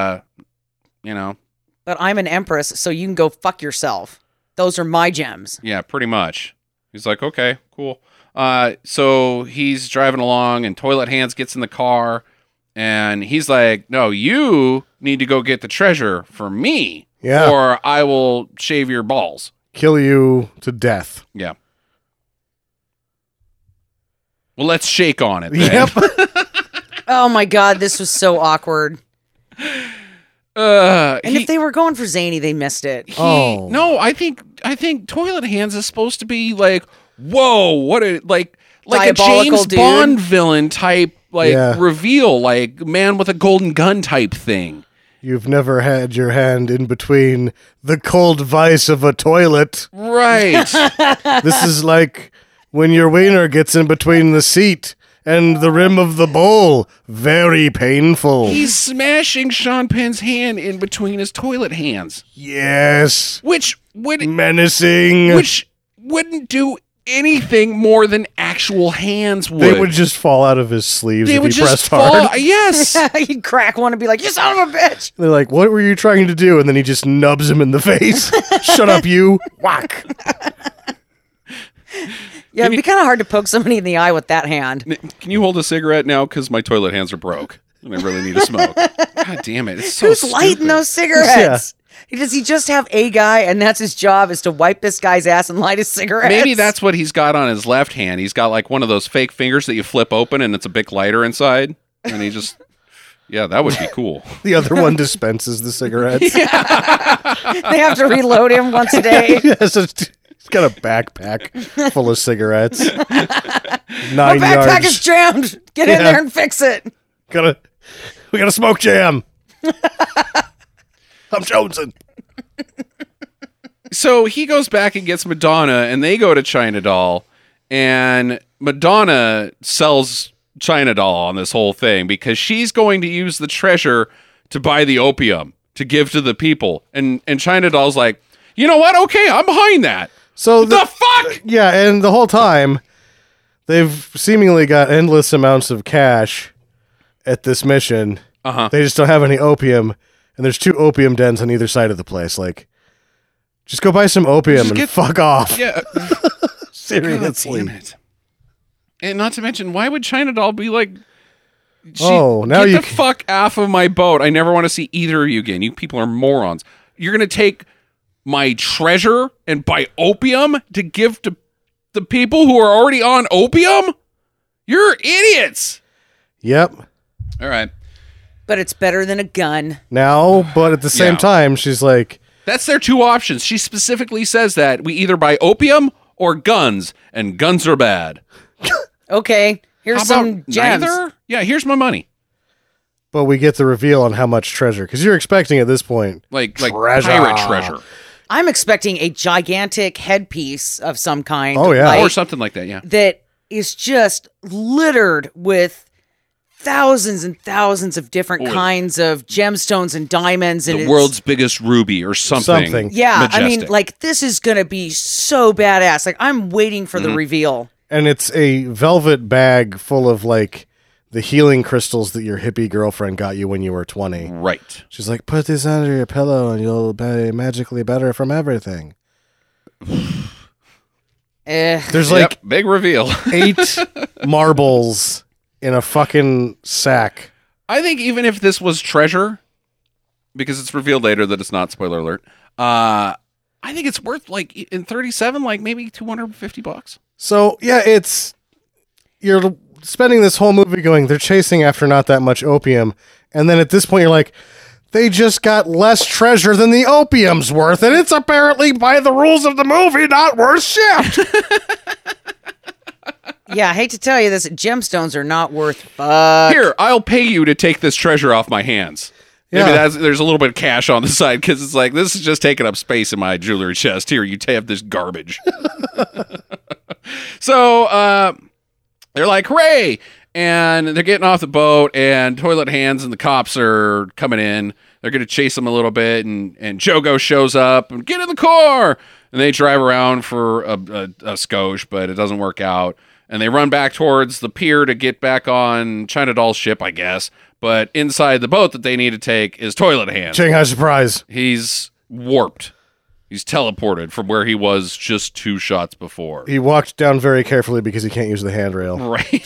you know. But I'm an empress, so you can go fuck yourself. Those are my gems. Yeah, pretty much. He's like, okay, cool. So he's driving along, and Toilet Hands gets in the car, and he's like, no, you need to go get the treasure for me, Yeah. or I will shave your balls. Kill you to death. Yeah. Well, let's shake on it then. Yep. Oh my god, this was so awkward. And if they were going for zany, they missed it. No, I think Toilet Hands is supposed to be like, whoa, what a like a Diabolical James dude. Bond villain type Yeah. reveal, like man with a golden gun type thing. You've never had your hand in between the cold vice of a toilet. Right. This is like when your wiener gets in between the seat and the rim of the bowl. Very painful. He's smashing Sean Penn's hand in between his toilet hands, Yes. which wouldn't Menacing. do anything more than actual hands would. They would just fall out of his sleeves They if would he just pressed fall. hard. Yes. He'd crack one and be like, you son of a bitch. They're like, what were you trying to do? And then he just nubs him in the face. Shut up, you. Whack. Yeah, it'd be kind of hard to poke somebody in the eye with that hand. Can you hold a cigarette now? Because my toilet hands are broke and I really need to smoke. God damn it. It's so Who's lighting stupid. those cigarettes? Does he just have a guy and that's his job is to wipe this guy's ass and light his cigarettes? Maybe that's what he's got on his left hand. He's got like one of those fake fingers that you flip open and it's a big lighter inside. And he just, yeah, that would be cool. The other one dispenses the cigarettes. They have to reload him once a day. Yes, he's got a backpack full of cigarettes. 9 My backpack yards. is jammed. Get in Yeah. there and fix it. We got a smoke jam. I'm jonesing. So he goes back and gets Madonna and they go to China Doll and Madonna sells China Doll on this whole thing because she's going to use the treasure to buy the opium to give to the people. And China Doll's like, you know what? Okay, I'm behind that. So The fuck? Yeah, and the whole time they've seemingly got endless amounts of cash at this mission. Uh-huh. They just don't have any opium, and there's 2 opium dens on either side of the place. Like, just go buy some opium Just and get- fuck off. Yeah. Seriously. God damn it. And not to mention, why would China Doll be like, Oh, now get you the can- fuck off of my boat. I never want to see either of you again. You people are morons. You're going to take my treasure and buy opium to give to the people who are already on opium? You're idiots. Yep. All right. But it's better than a gun. Now, but at the same Yeah. time, she's like, That's their two options. She specifically says that we either buy opium or guns, and guns are bad. Okay, here's How some about gems. neither? Yeah, here's my money. but we get the reveal on how much treasure. Because you're expecting at this point, Like Treasure. pirate treasure. I'm expecting a gigantic headpiece of some kind. Oh, yeah. like, Or something like that, yeah. that is just littered with thousands and thousands of different Boy. kinds of gemstones and diamonds. And The it's- world's biggest ruby or something. Something. Yeah, I mean, majestic. like, this is going to be so badass. Like, I'm waiting for Mm-hmm. the reveal. and it's a velvet bag full of like the healing crystals that your hippie girlfriend got you when you were 20. Right. She's like, put this under your pillow and you'll be magically better from everything. There's like Yep, big reveal. 8 marbles in a fucking sack. I think even if this was treasure, because it's revealed later that it's not, spoiler alert, I think it's worth, like, in 37, like, maybe $250. So, yeah, you're spending this whole movie going, they're chasing after not that much opium. And then at this point, you're like, they just got less treasure than the opium's worth. And it's apparently, by the rules of the movie, not worth shit. Yeah, I hate to tell you this, gemstones are not worth fuck. Here, I'll pay you to take this treasure off my hands. Maybe Yeah. there's a little bit of cash on the side because it's like, this is just taking up space in my jewelry chest. Here, you have this garbage. So they're like, hooray! And they're getting off the boat, and Toilet Hands and the cops are coming in. They're going to chase them a little bit, and Jogo shows up and get in the car. And they drive around for a skosh, but it doesn't work out. And they run back towards the pier to get back on China Doll's ship, I guess. But inside the boat that they need to take is Toilet Hands. Shanghai Surprise. He's warped. He's teleported from where he was just 2 shots before. He walked down very carefully because he can't use the handrail. Right.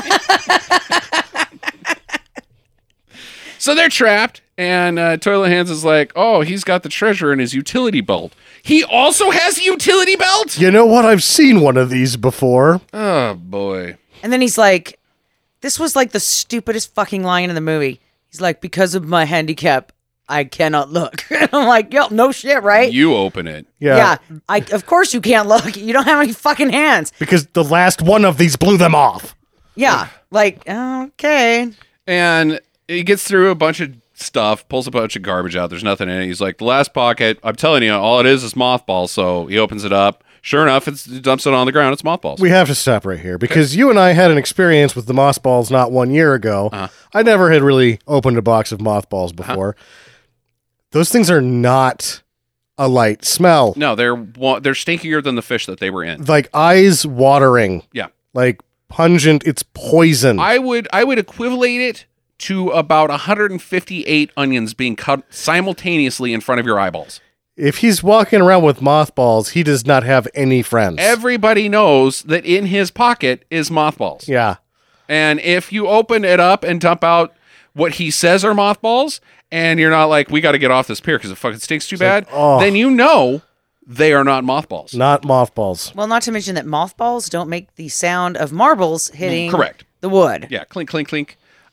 So they're trapped, and Toilet Hands is like, oh, he's got the treasure in his utility belt. He also has a utility belt? You know what? I've seen one of these before. Oh, boy. And then he's like, this was like the stupidest fucking line in the movie. He's like, because of my handicap, I cannot look. And I'm like, yo, no shit, right? You open it. Yeah. Of course you can't look. You don't have any fucking hands. Because the last one of these blew them off. Yeah. Like, okay. And he gets through a bunch of stuff, pulls a bunch of garbage out. There's nothing in it. He's like, the last pocket, I'm telling you, all it is mothballs. So he opens it up. Sure enough, he dumps it on the ground. It's mothballs. We have to stop right here because you and I had an experience with the mothballs not 1 year ago. I never had really opened a box of mothballs before. Those things are not a light smell. No, they're stinkier than the fish that they were in. Like eyes watering. Yeah. Like pungent. It's poison. I would equivalate it to about 158 onions being cut simultaneously in front of your eyeballs. If he's walking around with mothballs, he does not have any friends. Everybody knows that in his pocket is mothballs. Yeah. And if you open it up and dump out what he says are mothballs, and you're not like, we got to get off this pier because it fucking stinks too bad, like, oh. then you know they are not mothballs. Not mothballs. Well, not to mention that mothballs don't make the sound of marbles hitting Correct. the wood. Yeah, clink, clink, clink.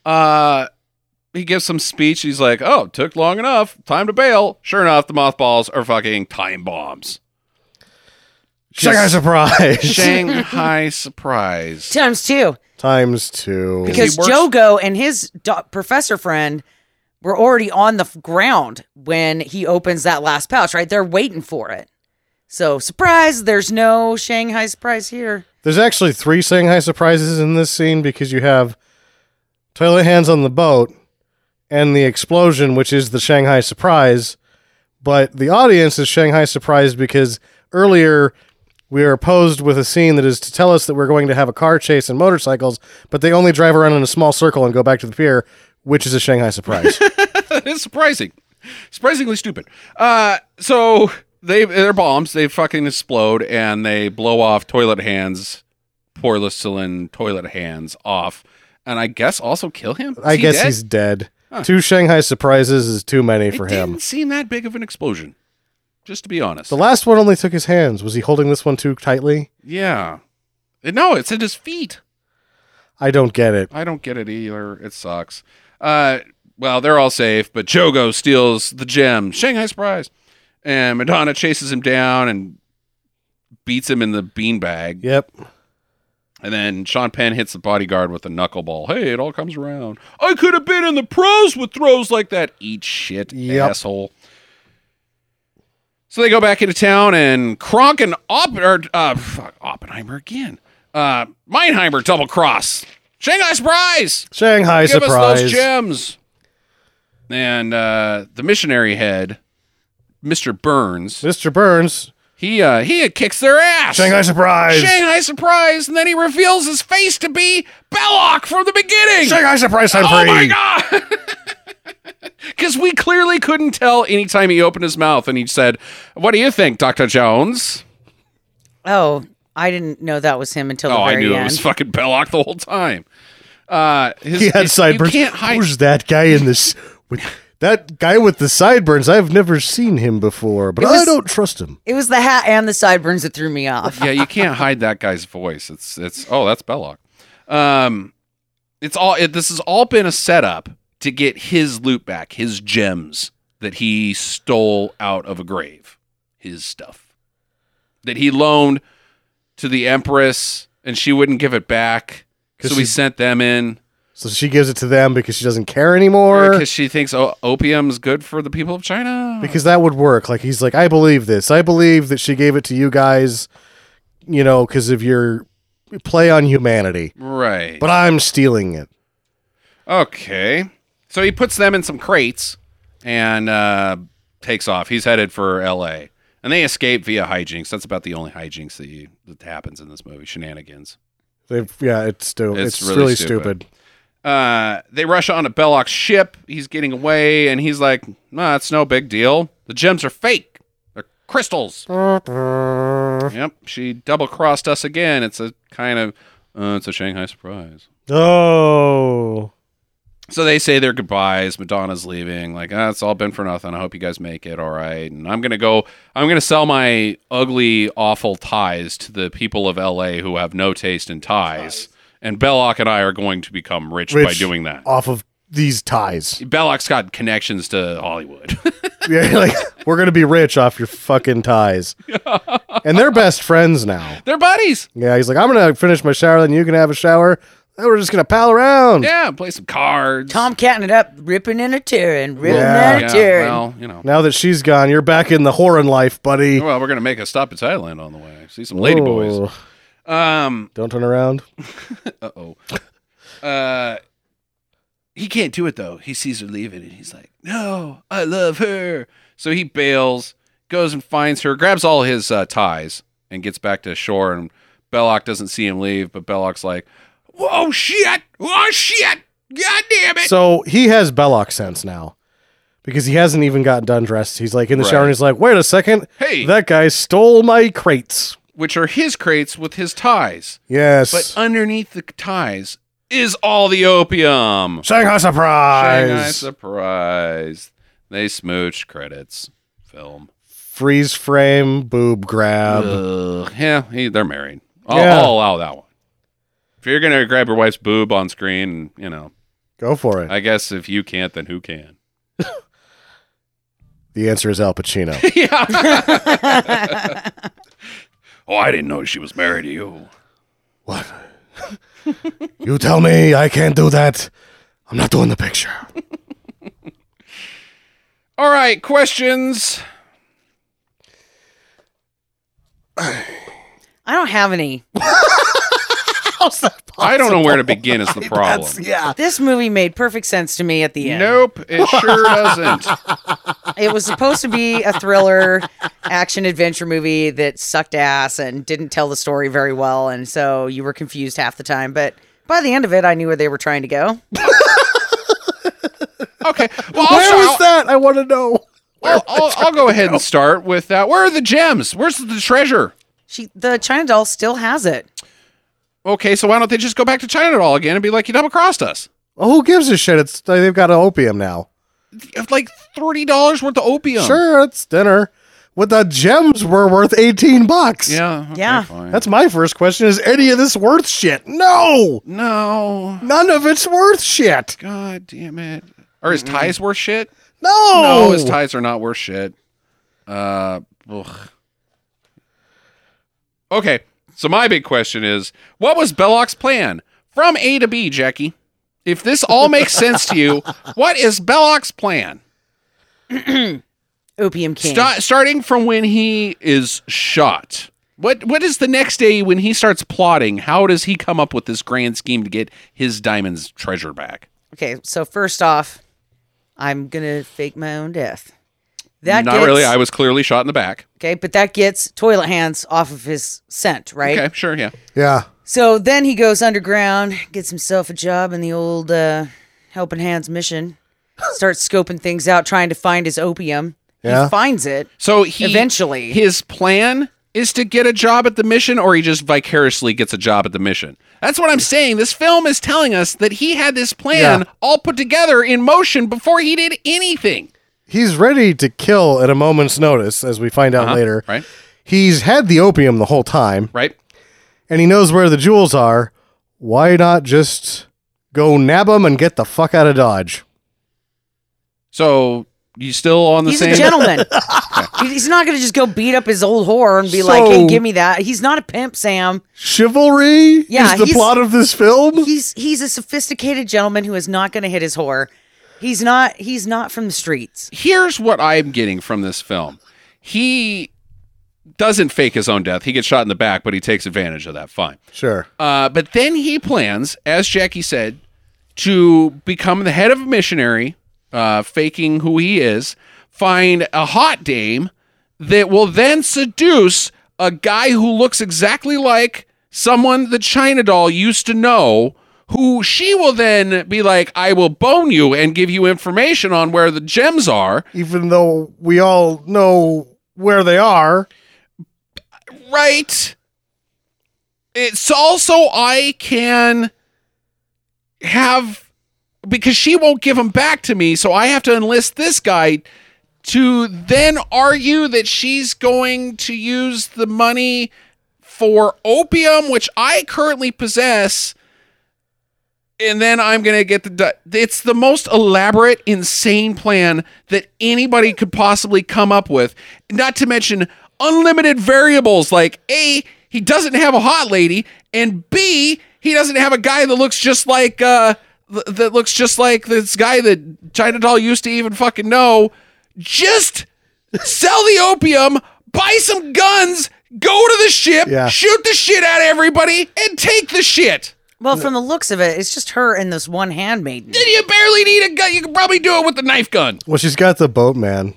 He gives some speech. He's like, oh, took long enough. Time to bail. Sure enough, the mothballs are fucking time bombs. Shanghai Surprise. Shanghai Surprise. Times 2. Times 2. Because He works- Jogo and his professor friend were already on the ground when he opens that last pouch, right? They're waiting for it. So, surprise, there's no Shanghai Surprise here. There's actually 3 Shanghai Surprises in this scene because you have Toilet Hands on the boat and the explosion, which is the Shanghai Surprise. But the audience is Shanghai Surprised because earlier we are posed with a scene that is to tell us that we're going to have a car chase and motorcycles, but they only drive around in a small circle and go back to the pier, which is a Shanghai Surprise. It's surprising. Surprisingly stupid. So they're bombs. They fucking explode and they blow off Toilet Hands, porcelain Toilet Hands off. And I guess also kill him? I Is he guess dead? he's dead. 2 Shanghai Surprises is too many for It him. didn't seem that big of an explosion, just to be honest. The last one only took his hands. Was he holding this one too tightly? Yeah. No, it's at his feet. I don't get it. I don't get it either. It sucks. Well, they're all safe, but Jogo steals the gem. Shanghai Surprise. And Madonna chases him down and beats him in the beanbag. Yep. And then Sean Penn hits the bodyguard with a knuckleball. Hey, it all comes around. I could have been in the pros with throws like that. Eat shit, asshole. So they go back into town, and Kronk and Oppenheimer again. Meinheimer double cross. Shanghai Surprise. Shanghai Give Surprise. us those gems. And the missionary head, Mr. Burns. Mr. Burns. He kicks their ass. Shanghai Surprise. Shanghai Surprise, and then he reveals his face to be Belloc from the beginning. Shanghai Surprise time Oh free. my god! Because we clearly couldn't tell anytime he opened his mouth and he said, "What do you think, Dr. Jones?" Oh, I didn't know that was him until the I very knew end. it was fucking Belloc the whole time. He had sideburns. You can't hide. Who's that guy in this? That guy with the sideburns? I've never seen him before, but I don't trust him. It was the hat and the sideburns that threw me off. Yeah, you can't hide that guy's voice. It's that's Belloc. This has all been a setup to get his loot back, his gems that he stole out of a grave, his stuff that he loaned to the Empress, and she wouldn't give it back, so he sent them in. So she gives it to them because she doesn't care anymore. Because she thinks opium's good for the people of China. Because that would work. Like, he's like, I believe this. I believe that she gave it to you guys, because of your play on humanity. Right. But I'm stealing it. Okay. So he puts them in some crates and takes off. He's headed for L.A. And they escape via hijinks. That's about the only hijinks that happens in this movie. Shenanigans. It's really stupid. They rush onto Belloc's ship. He's getting away, and he's like, "Nah, it's no big deal. The gems are fake. They're crystals." Yep, she double-crossed us again. It's a kind of, it's a Shanghai Surprise. Oh. So they say their goodbyes. Madonna's leaving. Like, it's all been for nothing. I hope you guys make it all right. And I'm going to sell my ugly, awful ties to the people of L.A. who have no taste in ties. And Belloc and I are going to become rich by doing that. Off of these ties. Belloc's got connections to Hollywood. Yeah, like, we're going to be rich off your fucking ties. And they're best friends now. They're buddies. Yeah, he's like, I'm going to finish my shower, then you can have a shower. Then we're just going to pal around. Yeah, play some cards. Tomcatting it up, ripping and a tearing, ripping Yeah. and a tearing. Well, Now that she's gone, you're back in the whoring life, buddy. Well, we're going to make a stop at Thailand on the way. See some lady boys. Don't turn around. Uh-oh. He can't do it, though. He sees her leaving, and he's like, "No, I love her." So he bails, goes and finds her, grabs all his ties, and gets back to shore, and Belloc doesn't see him leave, but Belloc's like, "Whoa, shit! Oh, shit! God damn it!" So he has Belloc sense now. Because he hasn't even gotten done dressed. He's like in the shower, and he's like, wait a second. Hey. That guy stole my crates. Which are his crates with his ties. Yes. But underneath the ties is all the opium. Shanghai Surprise. Shanghai Surprise. They smooch. Credits. Film. Freeze frame, boob grab. Yeah, they're married. Yeah. I'll allow that one. If you're going to grab your wife's boob on screen, Go for it. I guess if you can't, then who can? The answer is Al Pacino. Oh, I didn't know she was married to you. What? You tell me I can't do that. I'm not doing the picture. All right, questions. I don't have any. I don't know where to begin is the problem. This movie made perfect sense to me at the end. Nope, it sure doesn't. It was supposed to be a thriller, action-adventure movie that sucked ass and didn't tell the story very well, and so you were confused half the time. But by the end of it, I knew where they were trying to go. Okay. Well, Where was that? I want to know. I'll go ahead and start with that. Where are the gems? Where's the treasure? The China doll still has it. Okay, so why don't they just go back to China Doll again and be like, you double-crossed us? Well, who gives a shit? They've got opium now. Like $30 worth of opium. Sure, it's dinner. What the gems were worth $18. Yeah. Okay, Yeah. fine. That's my first question. Is any of this worth shit? No. No. None of it's worth shit. God damn it. Are his ties worth shit? No. No, his ties are not worth shit. Ugh. Okay, so my big question is, what was Belloc's plan? From A to B, Jackie. If this all makes sense to you, what is Belloc's plan? Opium King. Starting from when he is shot. What is the next day when he starts plotting? How does he come up with this grand scheme to get his diamond's treasure back? Okay, so first off, I'm gonna fake my own death. Not really. I was clearly shot in the back. Okay, but that gets Toilet Hands off of his scent, right? Okay, sure, yeah. Yeah. So then he goes underground, gets himself a job in the old Helping Hands mission, starts scoping things out, trying to find his opium. Yeah. He finds it. So he Eventually. his plan is to get a job at the mission, or he just vicariously gets a job at the mission. That's what I'm saying. This film is telling us that he had this plan all put together in motion before he did anything. He's ready to kill at a moment's notice, as we find out later. Right. He's had the opium the whole time, Right. and he knows where the jewels are. Why not just go nab them and get the fuck out of Dodge? So you still on the He's same? a gentleman. He's not going to just go beat up his old whore and be like, So- hey, give me that. He's not a pimp, Sam. Chivalry Yeah, is the he's- plot of this film. He's a sophisticated gentleman who is not going to hit his whore. He's not from the streets. Here's what I'm getting from this film. He doesn't fake his own death. He gets shot in the back, but he takes advantage of that. Fine. Sure. But then he plans, as Jackie said, to become the head of a missionary, faking who he is, find a hot dame that will then seduce a guy who looks exactly like someone the China doll used to know, who she will then be like, I will bone you and give you information on where the gems are. Even though we all know where they are. Right. It's also I can have, because she won't give them back to me, so I have to enlist this guy to then argue that she's going to use the money for opium, which I currently possess, and then I'm going to get it's the most elaborate, insane plan that anybody could possibly come up with. Not to mention unlimited variables like A, he doesn't have a hot lady, and B, he doesn't have a guy that looks just like this guy that China Doll used to even fucking know. Just sell the opium, buy some guns, go to the ship, shoot the shit out of everybody, and take the shit. Well, from the looks of it, it's just her and this one handmaiden. Then you barely need a gun. You can probably do it with the knife gun. Well, she's got the boatman.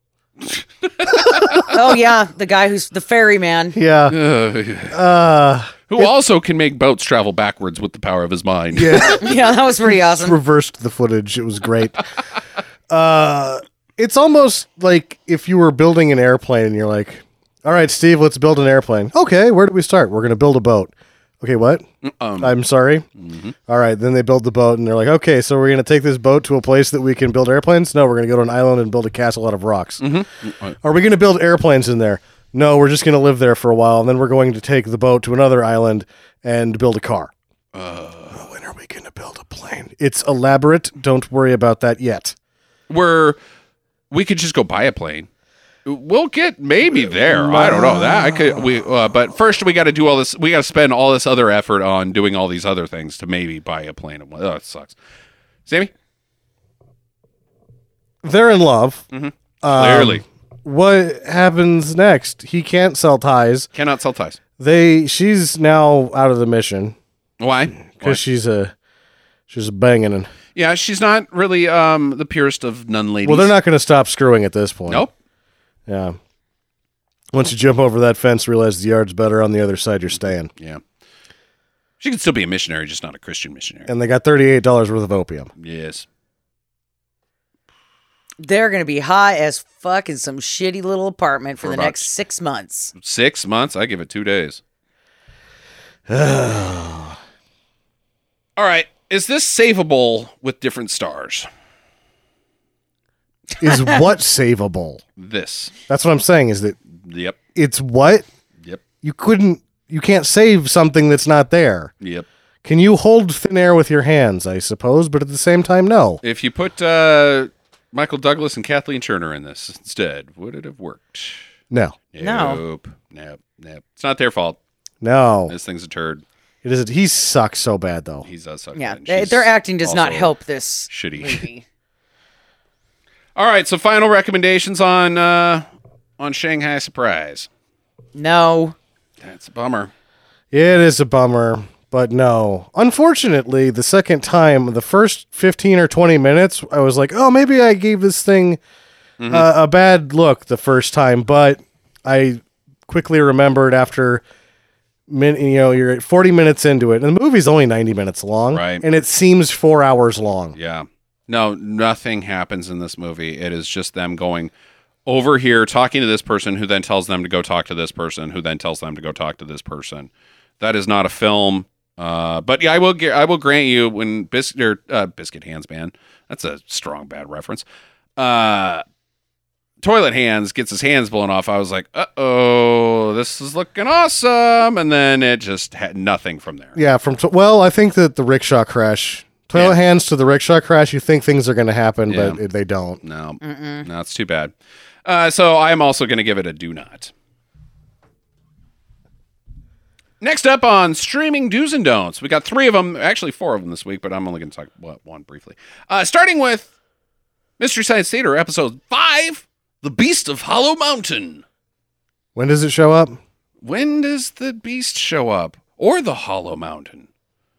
Oh, yeah, the guy who's the ferryman. Yeah. Who also can make boats travel backwards with the power of his mind. Yeah. Yeah, that was pretty awesome. Reversed the footage. It was great. It's almost like if you were building an airplane and you're like, all right, Steve, let's build an airplane. Okay, where do we start? We're going to build a boat. Okay, what? I'm sorry. Mm-hmm. All right, then they build the boat and they're like, okay, so we're going to take this boat to a place that we can build airplanes? No, we're going to go to an island and build a castle out of rocks. Mm-hmm. Are we going to build airplanes in there? No, we're just going to live there for a while, and then we're going to take the boat to another island and build a car. When are we going to build a plane? It's elaborate. Don't worry about that yet. We could just go buy a plane. We'll get maybe there. I don't know that I could. But first we got to do all this. We got to spend all this other effort on doing all these other things to maybe buy a plane. Oh, it sucks. Sammy, They're in love. clearly What happens next? He can't sell ties. cannot sell ties. She's now out of the mission Why? because she's banging. And Yeah, she's not really the purest of nun ladies. well, they're not going to stop screwing at this point. Nope. Yeah. Once you jump over that fence, realize the yard's better on the other side you're staying. Yeah. She could still be a missionary, just not a Christian missionary. And they got $38 worth of opium. Yes. They're going to be high as fuck in some shitty little apartment for the about- next 6 months. 6 months? I give it 2 days. All right. Is this savable with different stars? is what savable? This. That's what I'm saying, is that Yep. it's what? Yep. You can't save something that's not there. Yep. Can you hold thin air with your hands, I suppose, but at the same time, no. If you put Michael Douglas and Kathleen Turner in this instead, would it have worked? No. No. Nope. It's not their fault. No. This thing's a turd. It is. He sucks so bad, though. He does suck. Yeah, bad. She's their acting does not also help this shitty. movie. All right, so final recommendations on Shanghai Surprise. No. That's a bummer. It is a bummer, but no. Unfortunately, the second time, the first 15 or 20 minutes, I was like, oh, maybe I gave this thing a bad look the first time, but I quickly remembered after, you're at 40 minutes into it, and the movie's only 90 minutes long, Right. and it seems 4 hours long. Yeah. No, nothing happens in this movie. It is just them going over here, talking to this person, who then tells them to go talk to this person, who then tells them to go talk to this person. That is not a film. But yeah, I will grant you, when Biscuit Hands Man, that's a strong bad reference. Toilet Hands gets his hands blown off. I was like, uh-oh, this is looking awesome. And then it just had nothing from there. Yeah, I think that the rickshaw crash, Toilet Hands to the rickshaw crash, you think things are going to happen, Yeah. but they don't. No, it's too bad. So I'm also going to give it a do not. Next up on streaming do's and don'ts, we got 3 of them, actually 4 of them this week, but I'm only going to talk about one briefly. Starting with Mystery Science Theater, episode 5, The Beast of Hollow Mountain. When does it show up? When does the beast show up? Or the Hollow Mountain?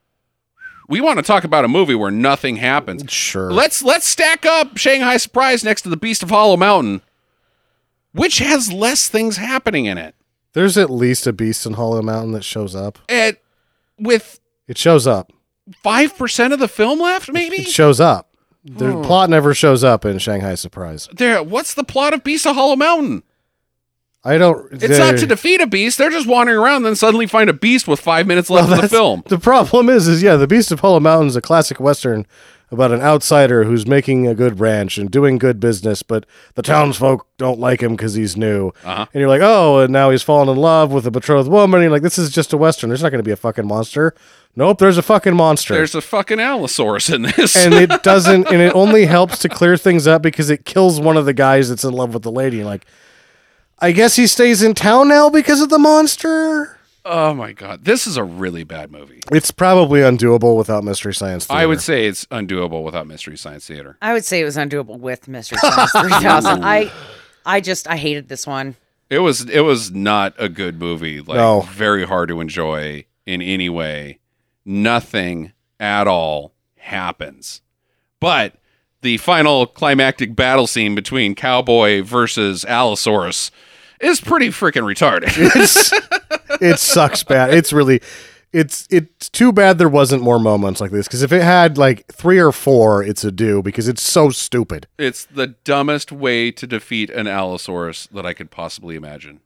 We want to talk about a movie where nothing happens. Sure. Let's stack up Shanghai Surprise next to the Beast of Hollow Mountain. Which has less things happening in it? There's at least a beast in Hollow Mountain that shows up. With It shows up. 5% of the film left, maybe? It shows up. The plot never shows up in Shanghai Surprise. What's the plot of Beast of Hollow Mountain? I don't. It's not to defeat a beast. They're just wandering around, then suddenly find a beast with 5 minutes left of the film. The problem is the Beast of Hollow Mountain is a classic Western about an outsider who's making a good ranch and doing good business, but the townsfolk don't like him because he's new. And you're like, oh, and now he's fallen in love with a betrothed woman. And you're like, this is just a Western. There's not going to be a fucking monster. Nope, there's a fucking monster. There's a fucking Allosaurus in this. And it doesn't, and it only helps to clear things up because it kills one of the guys that's in love with the lady. Like, I guess he stays in town now because of the monster? Oh my God. This is a really bad movie. It's probably undoable without Mystery Science Theater. I would say it's undoable without Mystery Science Theater. I would say it was undoable with Mystery Science 3000. I hated this one. It was not a good movie. No. Very hard to enjoy in any way. Nothing at all happens. But the final climactic battle scene between Cowboy versus Allosaurus is pretty freaking retarded. It sucks bad. It's too bad there wasn't more moments like this, because if it had like 3 or 4, it's a do, because it's so stupid. It's the dumbest way to defeat an Allosaurus that I could possibly imagine.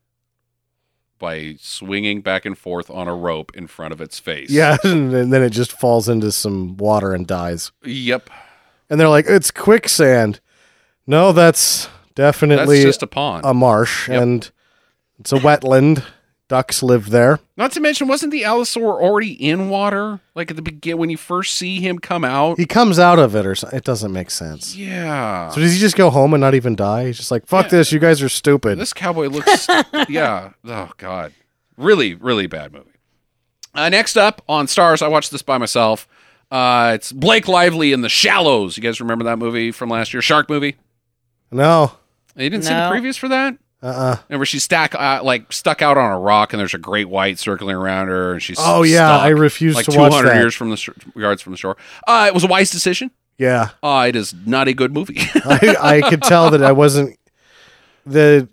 By swinging back and forth on a rope in front of its face. Yeah, and then it just falls into some water and dies. Yep. And they're like, it's quicksand. No, that's definitely That's just a pond. a marsh, Yep. and it's a wetland. Ducks live there. Not to mention, wasn't the Allosaur already in water? Like at the beginning, when you first see him come out? He comes out of it, or something. It doesn't make sense. Yeah. So does he just go home and not even die? He's just like, fuck this, you guys are stupid. This cowboy looks... yeah. Oh, God. Really, really bad movie. Next up on Stars, I watched this by myself. It's Blake Lively in The Shallows. You guys remember that movie from last year? Shark movie? No. You didn't see the No. previews for that? And where she's stuck out on a rock, and there's a great white circling around her, and she's Oh, yeah, stuck, I refuse like to watch 200 that. years from the yards from the shore. It was a wise decision. Yeah. It is not a good movie. I could tell that I wasn't the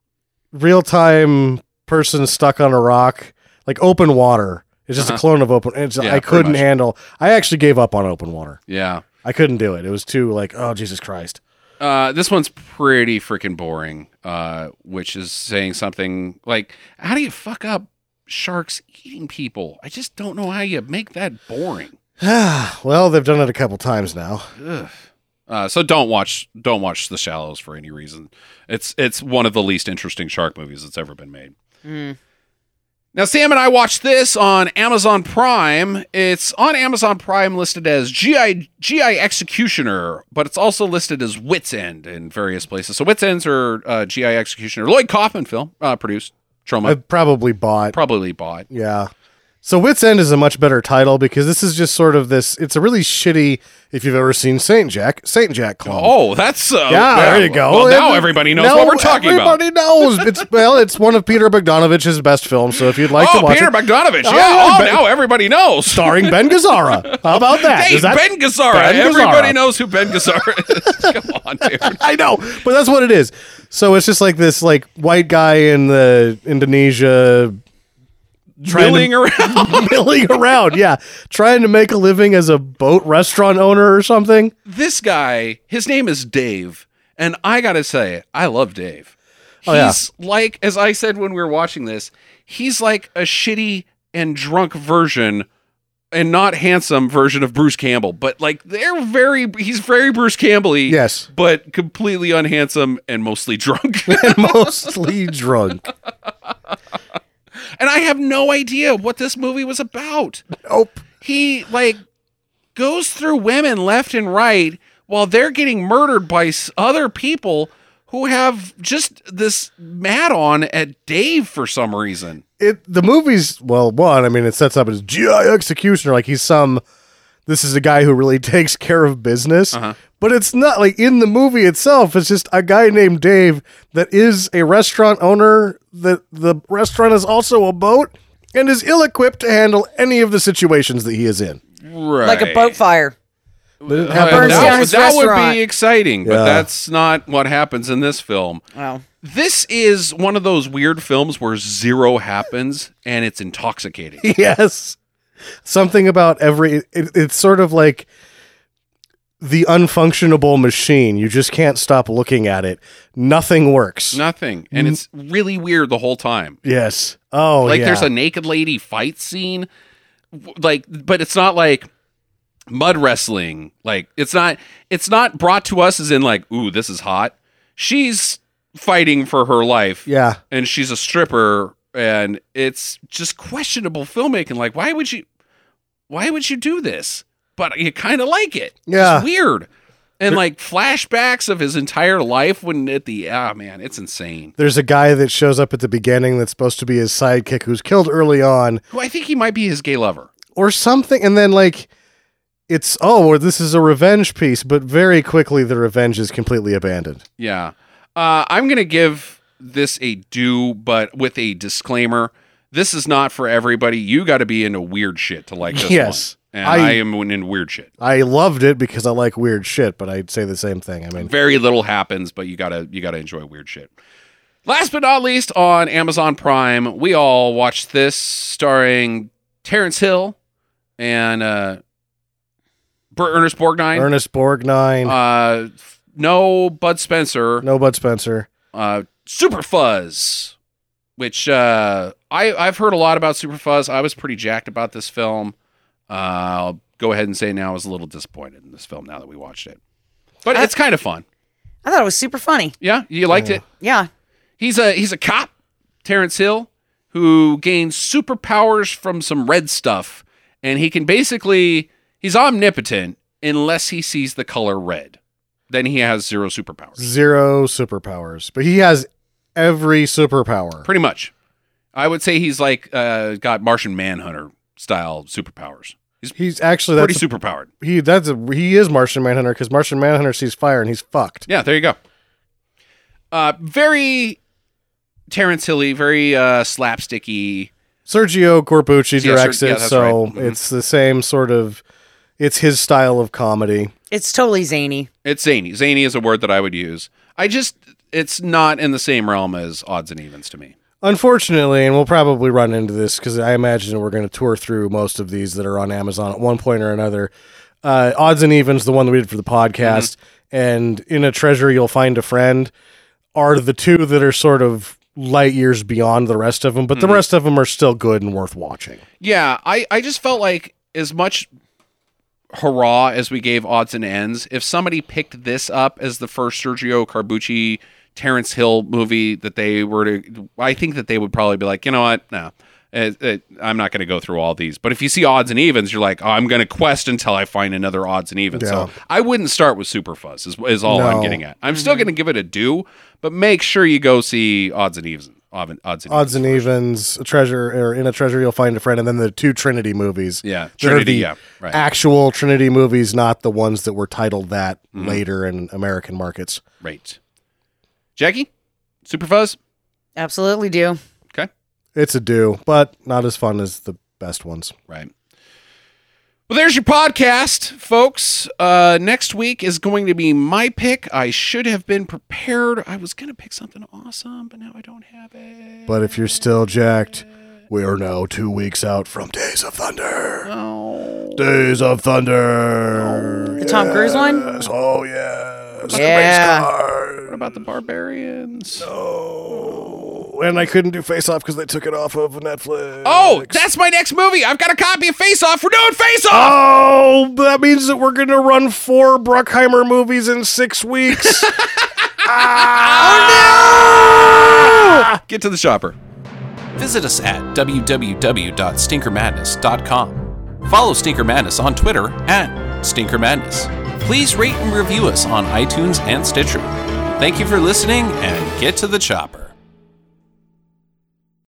real-time person stuck on a rock, like Open Water. It's just a clone of Open. I pretty couldn't much. handle. I actually gave up on Open Water. Yeah. I couldn't do it. It was too like, oh, Jesus Christ. This one's pretty freaking boring, which is saying something like, how do you fuck up sharks eating people? I just don't know how you make that boring. Well, they've done it a couple times now. Ugh. So don't watch The Shallows for any reason. It's one of the least interesting shark movies that's ever been made. Now, Sam and I watched this on Amazon Prime. It's on Amazon Prime listed as GI Executioner, but it's also listed as Wit's End in various places. So Wit's End's or GI Executioner. Lloyd Kaufman film, produced. Troma. I probably bought. Yeah. So Wit's End is a much better title because this is just sort of this. It's a really shitty. If you've ever seen Saint Jack clone. Oh, that's there you go. Well, now everybody knows what we're talking about. Everybody knows. It's one of Peter Bogdanovich's best films. So if you'd like to watch Peter it, Bogdanovich. Now everybody knows. Starring Ben Gazzara. How about that? Hey, Ben Gazzara. Everybody knows who Ben Gazzara is. Come on, dude. I know, but that's what it is. So it's just like this, white guy in the Indonesia. Milling around, yeah. Trying to make a living as a boat restaurant owner or something. This guy, his name is Dave, and I gotta say, I love Dave. He's like, as I said when we were watching this, he's like a shitty and drunk version and not handsome version of Bruce Campbell, but like he's very Bruce Campbell-y, yes, but completely unhandsome and mostly drunk. And I have no idea what this movie was about. Nope. He goes through women left and right while they're getting murdered by other people who have just this mad on at Dave for some reason. The movie's, it sets up as GI Executioner, like this is a guy who really takes care of business. But it's not like in the movie itself. It's just a guy named Dave that is a restaurant owner. That the restaurant is also a boat and is ill-equipped to handle any of the situations that he is in. Right. Like a boat fire. That would be exciting, but Yeah. that's not what happens in this film. Wow. This is one of those weird films where zero happens and it's intoxicating. Yes. Something about it's sort of like the unfunctionable machine. You just can't stop looking at it. Nothing works. Nothing. And it's really weird the whole time. Yes. Oh, There's a naked lady fight scene. But it's not like mud wrestling. It's not brought to us as in ooh, this is hot. She's fighting for her life. Yeah. And she's a stripper, and it's just questionable filmmaking. Why would you do this? But you kind of like it. Yeah. It's weird. And flashbacks of his entire life it's insane. There's a guy that shows up at the beginning that's supposed to be his sidekick who's killed early on. Who I think he might be his gay lover. Or something. And then this is a revenge piece, but very quickly the revenge is completely abandoned. Yeah. I'm going to give this a do, but with a disclaimer. This is not for everybody. You got to be into weird shit to like this yes. one. And I am into weird shit. I loved it because I like weird shit, but I'd say the same thing. I mean, very little happens, but you gotta enjoy weird shit. Last but not least, on Amazon Prime, we all watched this, starring Terrence Hill and Ernest Borgnine. Ernest Borgnine. No Bud Spencer. No Bud Spencer. Super Fuzz, which I've heard a lot about Super Fuzz. I was pretty jacked about this film. I'll go ahead and say now I was a little disappointed in this film now that we watched it. But it's kind of fun. I thought it was super funny. Yeah? You liked it? Yeah. He's a cop, Terrence Hill, who gains superpowers from some red stuff. And he can he's omnipotent unless he sees the color red. Then he has zero superpowers. Zero superpowers. But he has every superpower. Pretty much. I would say he's got Martian Manhunter style superpowers. He's actually pretty superpowered. He is Martian Manhunter because Martian Manhunter sees fire and he's fucked. Yeah, there you go. Very Terrence Hill-y, very slapsticky. Sergio Corbucci directs it, that's so right. It's the same sort of. It's his style of comedy. It's totally zany. It's zany. Zany is a word that I would use. It's not in the same realm as Odds and Evens to me. Unfortunately, and we'll probably run into this because I imagine we're going to tour through most of these that are on Amazon at one point or another. Odds and Evens, the one that we did for the podcast, and In a Treasure You'll Find a Friend are the two that are sort of light years beyond the rest of them, but the rest of them are still good and worth watching. Yeah, I just felt like as much hurrah as we gave odds and ends, if somebody picked this up as the first Sergio Corbucci, Terrence Hill movie that they were to, I think that they would probably be like, you know what? No, I'm not going to go through all these. But if you see odds and evens, you're like, oh, I'm going to quest until I find another odds and evens. Yeah. So I wouldn't start with Superfuzz is all I'm getting at. I'm still going to give it a do, but make sure you go see odds and evens. Odds and evens, a treasure, or in a treasure you'll find a friend, and then the 2 Trinity movies. Yeah, that are the right. actual Trinity movies, not the ones that were titled that later in American markets. Right. Jackie, Superfuzz? Absolutely do. Okay. It's a do, but not as fun as the best ones. Right. Well, there's your podcast, folks. Next week is going to be my pick. I should have been prepared. I was going to pick something awesome, but now I don't have it. But if you're still jacked, we are now 2 weeks out from Days of Thunder. Oh. Days of Thunder. The Tom Cruise one? Yes. Oh, yes. Yeah. What about the Barbarians? Oh. And I couldn't do Face Off because they took it off of Netflix. Oh, that's my next movie. I've got a copy of Face Off. We're doing Face Off. Oh, that means that we're going to run 4 Bruckheimer movies in 6 weeks. Oh, no! Get to the shopper. Visit us at www.stinkermadness.com. Follow Stinker Madness on Twitter at Stinker Madness. Please rate and review us on iTunes and Stitcher. Thank you for listening, and get to the chopper.